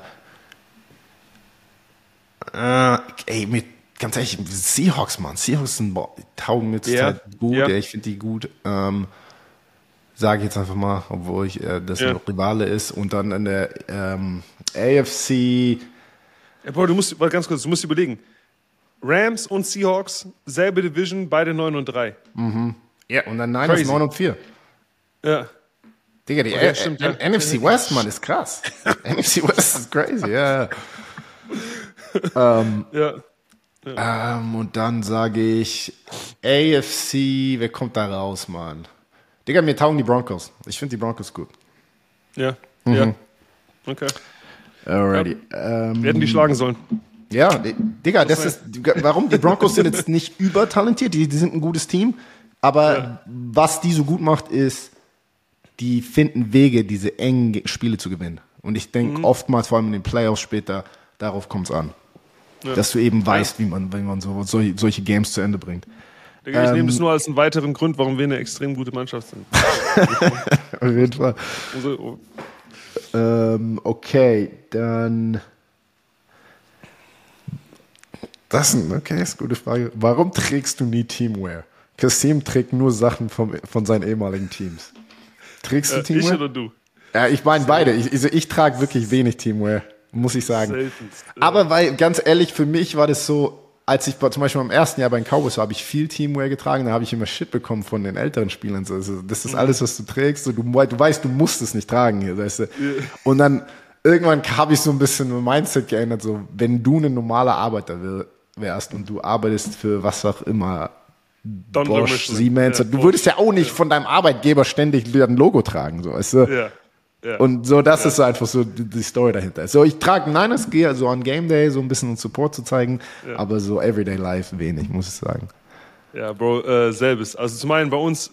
Ganz ehrlich, Seahawks, Mann. Seahawks taugen mir zurzeit gut. Ja, ich finde die gut. Sage ich jetzt einfach mal, obwohl das ein Rivale ist. Und dann in der AFC. Bro, du musst überlegen. Rams und Seahawks, selbe Division, beide 9-3. Mhm. Ja, und dann Niners 9-4. Ja. Digga, die NFC West, Mann, ist krass. NFC West ist crazy, ja. Und dann sage ich AFC, wer kommt da raus, Mann? Digga, mir taugen die Broncos. Ich finde die Broncos gut. Ja, Okay. Alrighty. Wir hätten die schlagen sollen. Ja, Digga, warum? Die Broncos sind jetzt nicht übertalentiert, die sind ein gutes Team, aber was die so gut macht, ist, die finden Wege, diese engen Spiele zu gewinnen. Und ich denke oftmals, vor allem in den Playoffs später, darauf kommt es an. Ja. Dass du eben weißt, wie man solche Games zu Ende bringt. Digga, ich nehme das nur als einen weiteren Grund, warum wir eine extrem gute Mannschaft sind. Auf jeden Fall. Okay, dann... Das ist eine gute Frage. Warum trägst du nie Teamwear? Kasim trägt nur Sachen von seinen ehemaligen Teams. Trägst du Teamwear? Ich oder du? Ja, ich meine beide. Ich trage wirklich wenig Teamwear, muss ich sagen. Seltenst. Aber weil, ganz ehrlich, für mich war das so, als ich zum Beispiel im ersten Jahr bei den Cowboys war, habe ich viel Teamwear getragen, da habe ich immer Shit bekommen von den älteren Spielern. Also, das ist alles, was du trägst. So, du weißt, du musst es nicht tragen hier. Weißt du? Und dann irgendwann habe ich so ein bisschen mein Mindset geändert, so, wenn du ein normaler Arbeiter wärst und du arbeitest für was auch immer, Bosch, Siemens, du würdest ja auch nicht von deinem Arbeitgeber ständig wieder ein Logo tragen, so, weißt du? Ja. Und so, das ist so einfach so die Story dahinter. So, ich trage Niners Gear so an Game Day, so ein bisschen Support zu zeigen, aber so Everyday Life wenig, muss ich sagen. Ja, Bro, selbes. Also zum einen bei uns,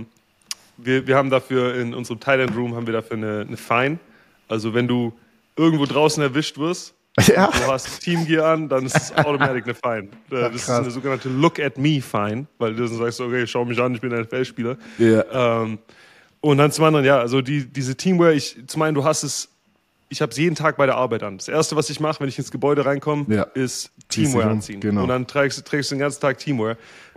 wir haben dafür in unserem Thailand Room haben wir dafür eine Fine. Also wenn du irgendwo draußen erwischt wirst, ja. Du hast Teamgear an, dann ist es automatisch eine Fine. Das ist eine sogenannte Look-at-me-Fine, weil du dann sagst, okay, schau mich an, ich bin ein NFL-Spieler. Yeah. Und dann zum anderen, also diese Teamwear, zum einen, ich habe es jeden Tag bei der Arbeit an. Das Erste, was ich mache, wenn ich ins Gebäude reinkomme, ist Teamwear anziehen. Genau. Und dann trägst du den ganzen Tag Teamwear.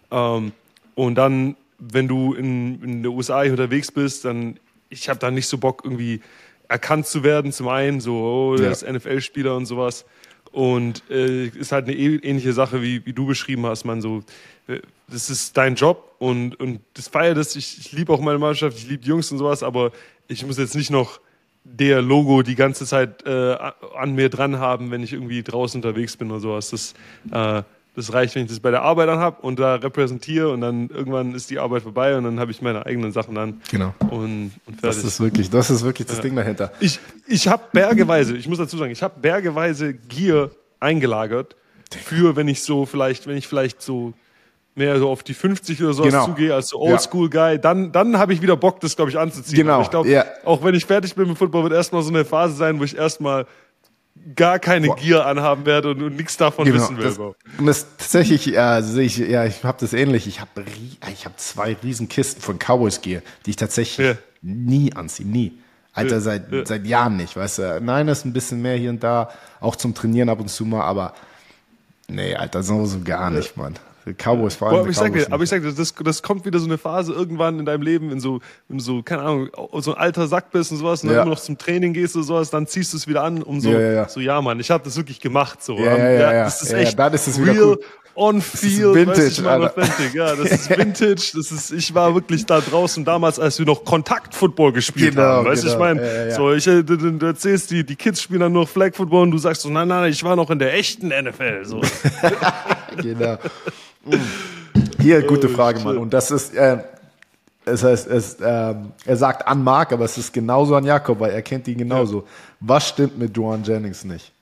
Und dann, wenn du in der USA unterwegs bist, ich habe da nicht so Bock, irgendwie erkannt zu werden, zum einen, so, der ist NFL-Spieler und sowas. Und ist halt eine ähnliche Sache, wie du beschrieben hast, man, so, das ist dein Job und das feiert es. Ich liebe auch meine Mannschaft, ich liebe die Jungs und sowas, aber ich muss jetzt nicht noch der Logo die ganze Zeit an mir dran haben, wenn ich irgendwie draußen unterwegs bin oder sowas. Das reicht, wenn ich das bei der Arbeit habe und da repräsentiere und dann irgendwann ist die Arbeit vorbei und dann habe ich meine eigenen Sachen an. Genau. Und fertig. Das ist wirklich das Ding dahinter. Ich habe bergeweise, ich muss dazu sagen, ich habe bergeweise Gear eingelagert für, wenn ich vielleicht so mehr so auf die 50 oder so zugehe, als so Oldschool-Guy, dann habe ich wieder Bock, das, glaube ich, anzuziehen. Genau. Aber ich glaube, auch wenn ich fertig bin mit Football, wird erstmal so eine Phase sein, wo ich erstmal gar keine Gear anhaben werde und nichts davon wissen will. Und das tatsächlich sehe ich, ich habe das ähnlich. Ich habe 2 riesen Kisten von Cowboys Gear, die ich tatsächlich nie anziehe, nie. Alter, seit Jahren nicht, weißt du. Nein, das ist ein bisschen mehr hier und da, auch zum Trainieren ab und zu mal, aber nee, Alter, so gar nicht, Mann. Cowboys vor allem. Aber ich sag dir, das kommt wieder so eine Phase irgendwann in deinem Leben, in so, keine Ahnung, so ein alter Sack bist und sowas, und dann immer noch zum Training gehst oder sowas, dann ziehst du es wieder an, so, Mann, ich habe das wirklich gemacht, so. Das ist echt dann ist es wieder real, cool. on field, Vintage, authentic. Ja, das ist Vintage, ich war wirklich da draußen damals, als wir noch Kontakt-Football gespielt haben, weißt du, ich meine, so, du erzählst, die Kids spielen dann nur Flag-Football und du sagst so, nein, ich war noch in der echten NFL, so. Genau. Hier, gute Frage, Mann. Und das ist, es heißt, er sagt an Mark, aber es ist genauso an Jakob, weil er kennt ihn genauso. Ja. Was stimmt mit Jauan Jennings nicht?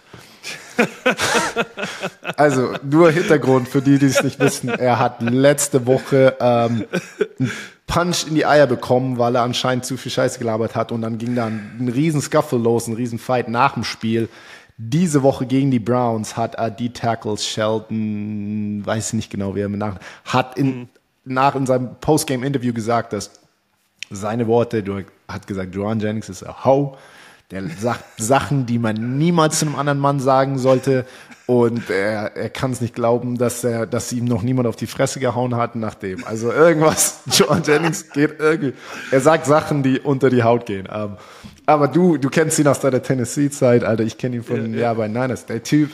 Also, nur Hintergrund für die es nicht wissen. Er hat letzte Woche einen Punch in die Eier bekommen, weil er anscheinend zu viel Scheiße gelabert hat. Und dann ging da ein riesen Scuffle los, ein riesen Fight nach dem Spiel. Diese Woche gegen die Browns hat D-Tackle Shelton, weiß nicht genau, wie er hat in seinem Postgame-Interview gesagt, dass seine Worte, hat gesagt, Jauan Jennings ist a hoe, der sagt Sachen, die man niemals zu einem anderen Mann sagen sollte, und er kann es nicht glauben, dass ihm noch niemand auf die Fresse gehauen hat nachdem. Also irgendwas, Jauan Jennings geht irgendwie, er sagt Sachen, die unter die Haut gehen. Aber du kennst ihn aus deiner Tennessee-Zeit, Alter. Ich kenne ihn von bei Niners. Der Typ,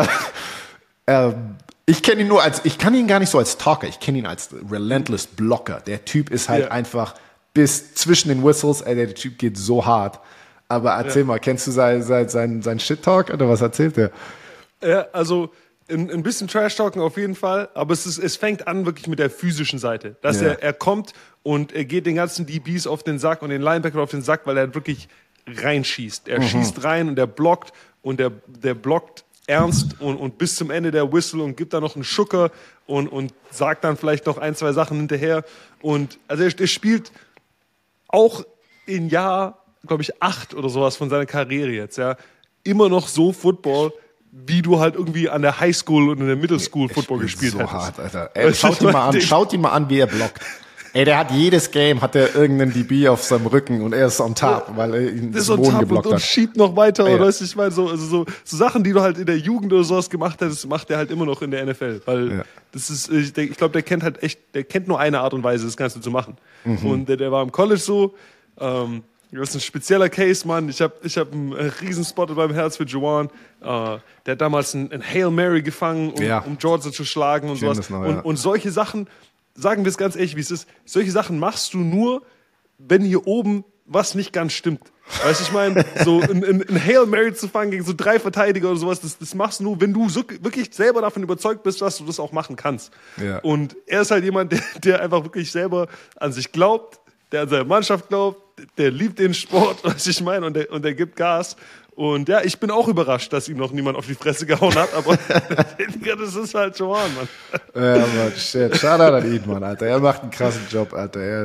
ich kenne ihn ich kann ihn gar nicht so als Talker, ich kenne ihn als relentless Blocker. Der Typ ist halt einfach bis zwischen den Whistles, der Typ geht so hart. Aber erzähl mal, kennst du sein Shit-Talk oder was erzählt der? Ja, also ein bisschen Trash-Talken auf jeden Fall, aber es fängt an wirklich mit der physischen Seite. Dass er kommt und er geht den ganzen DBs auf den Sack und den Linebacker auf den Sack, weil er wirklich reinschießt. Er schießt rein und er blockt ernst und bis zum Ende der Whistle und gibt da noch einen Schucker und sagt dann vielleicht noch 1, 2 Sachen hinterher. Und also er spielt auch in Jahr, glaube ich, 8 oder sowas von seiner Karriere jetzt, ja, immer noch so Football, wie du halt irgendwie an der Highschool und in der Middle School Football gespielt so hättest. Hart, Alter. Ey, schaut ihn mal an, wie er blockt. Ey, der hat jedes Game, hat er irgendeinen DB auf seinem Rücken und er ist on top, weil er ihn das ist Boden on top geblockt und hat. schiebt noch weiter, Ja. oder weißt du, ich meine, so Sachen, die du halt in der Jugend oder sowas gemacht hättest, macht er halt immer noch in der NFL, weil das ist, ich glaube, der kennt halt echt, der kennt nur eine Art und Weise, das Ganze zu machen. Und der war im College so, das ist ein spezieller Case, Mann. Ich hab einen riesen Spot in meinem Herz für Juwan. Der hat damals ein Hail Mary gefangen, um Georgia zu schlagen und sowas. Und solche Sachen, sagen wir es ganz ehrlich, wie es ist, solche Sachen machst du nur, wenn hier oben was nicht ganz stimmt. Weißt du, ich meine, so ein Hail Mary zu fangen gegen so 3 Verteidiger oder sowas, das machst du nur, wenn du so wirklich selber davon überzeugt bist, dass du das auch machen kannst. Ja. Und er ist halt jemand, der einfach wirklich selber an sich glaubt, der an seine Mannschaft glaubt, der liebt den Sport, was ich meine, und der gibt Gas. Und ja, ich bin auch überrascht, dass ihm noch niemand auf die Fresse gehauen hat, aber das ist halt Joan, Mann. Ja, Mann, shit. Shoutout an ihn, Mann, Alter. Er macht einen krassen Job, Alter. Er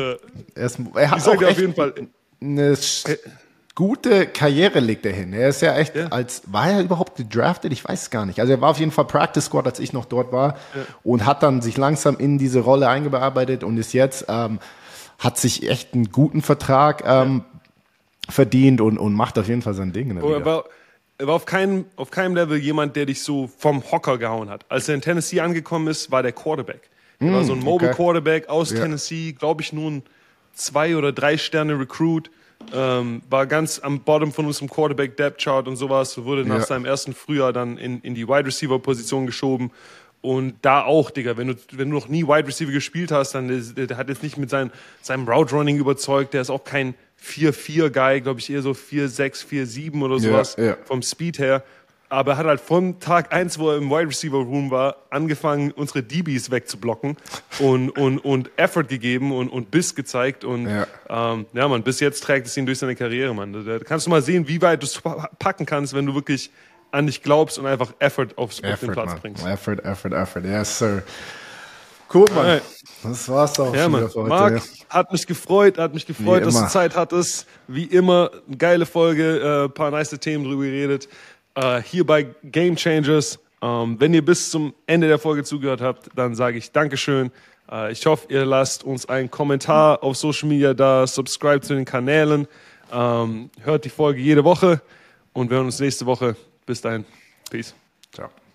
hat ich sage auch auf jeden Fall eine gute Karriere legt er hin. Er ist ja echt war er überhaupt gedraftet? Ich weiß es gar nicht. Also er war auf jeden Fall Practice Squad, als ich noch dort war und hat dann sich langsam in diese Rolle eingearbeitet und ist jetzt, hat sich echt einen guten Vertrag verdient und macht auf jeden Fall sein Ding in der Liga. Er war auf keinem Level jemand, der dich so vom Hocker gehauen hat. Als er in Tennessee angekommen ist, war der Quarterback. Er war so ein Mobile Quarterback aus Tennessee, glaube ich, nun 2 oder 3 Sterne Recruit. War ganz am Bottom von unserem Quarterback Depth Chart und sowas. Wurde nach seinem ersten Frühjahr dann in die Wide Receiver Position geschoben. Und da auch, Digga, wenn du noch nie Wide Receiver gespielt hast, dann der hat jetzt nicht mit seinem Route Running überzeugt. Der ist auch kein 4-4-Guy, glaube ich, eher so 4-6, 4-7 oder sowas vom Speed her. Aber er hat halt von Tag 1, wo er im Wide Receiver Room war, angefangen, unsere DBs wegzublocken und Effort gegeben und Biss gezeigt. Und man, bis jetzt trägt es ihn durch seine Karriere, man. Da kannst du mal sehen, wie weit du es packen kannst, wenn du wirklich an dich glaubst und einfach Effort auf den Platz bringst. Effort. Yes, sir. Cool, Mann. Alright. Das war's auch schon wieder für heute. Marc, hat mich gefreut, dass du Zeit hattest. Wie immer, eine geile Folge, ein paar nice Themen drüber geredet. Hier bei Game Changers. Wenn ihr bis zum Ende der Folge zugehört habt, dann sage ich Dankeschön. Ich hoffe, ihr lasst uns einen Kommentar auf Social Media da, subscribe zu den Kanälen, hört die Folge jede Woche und wir hören uns nächste Woche. Bis dahin. Peace. Ciao.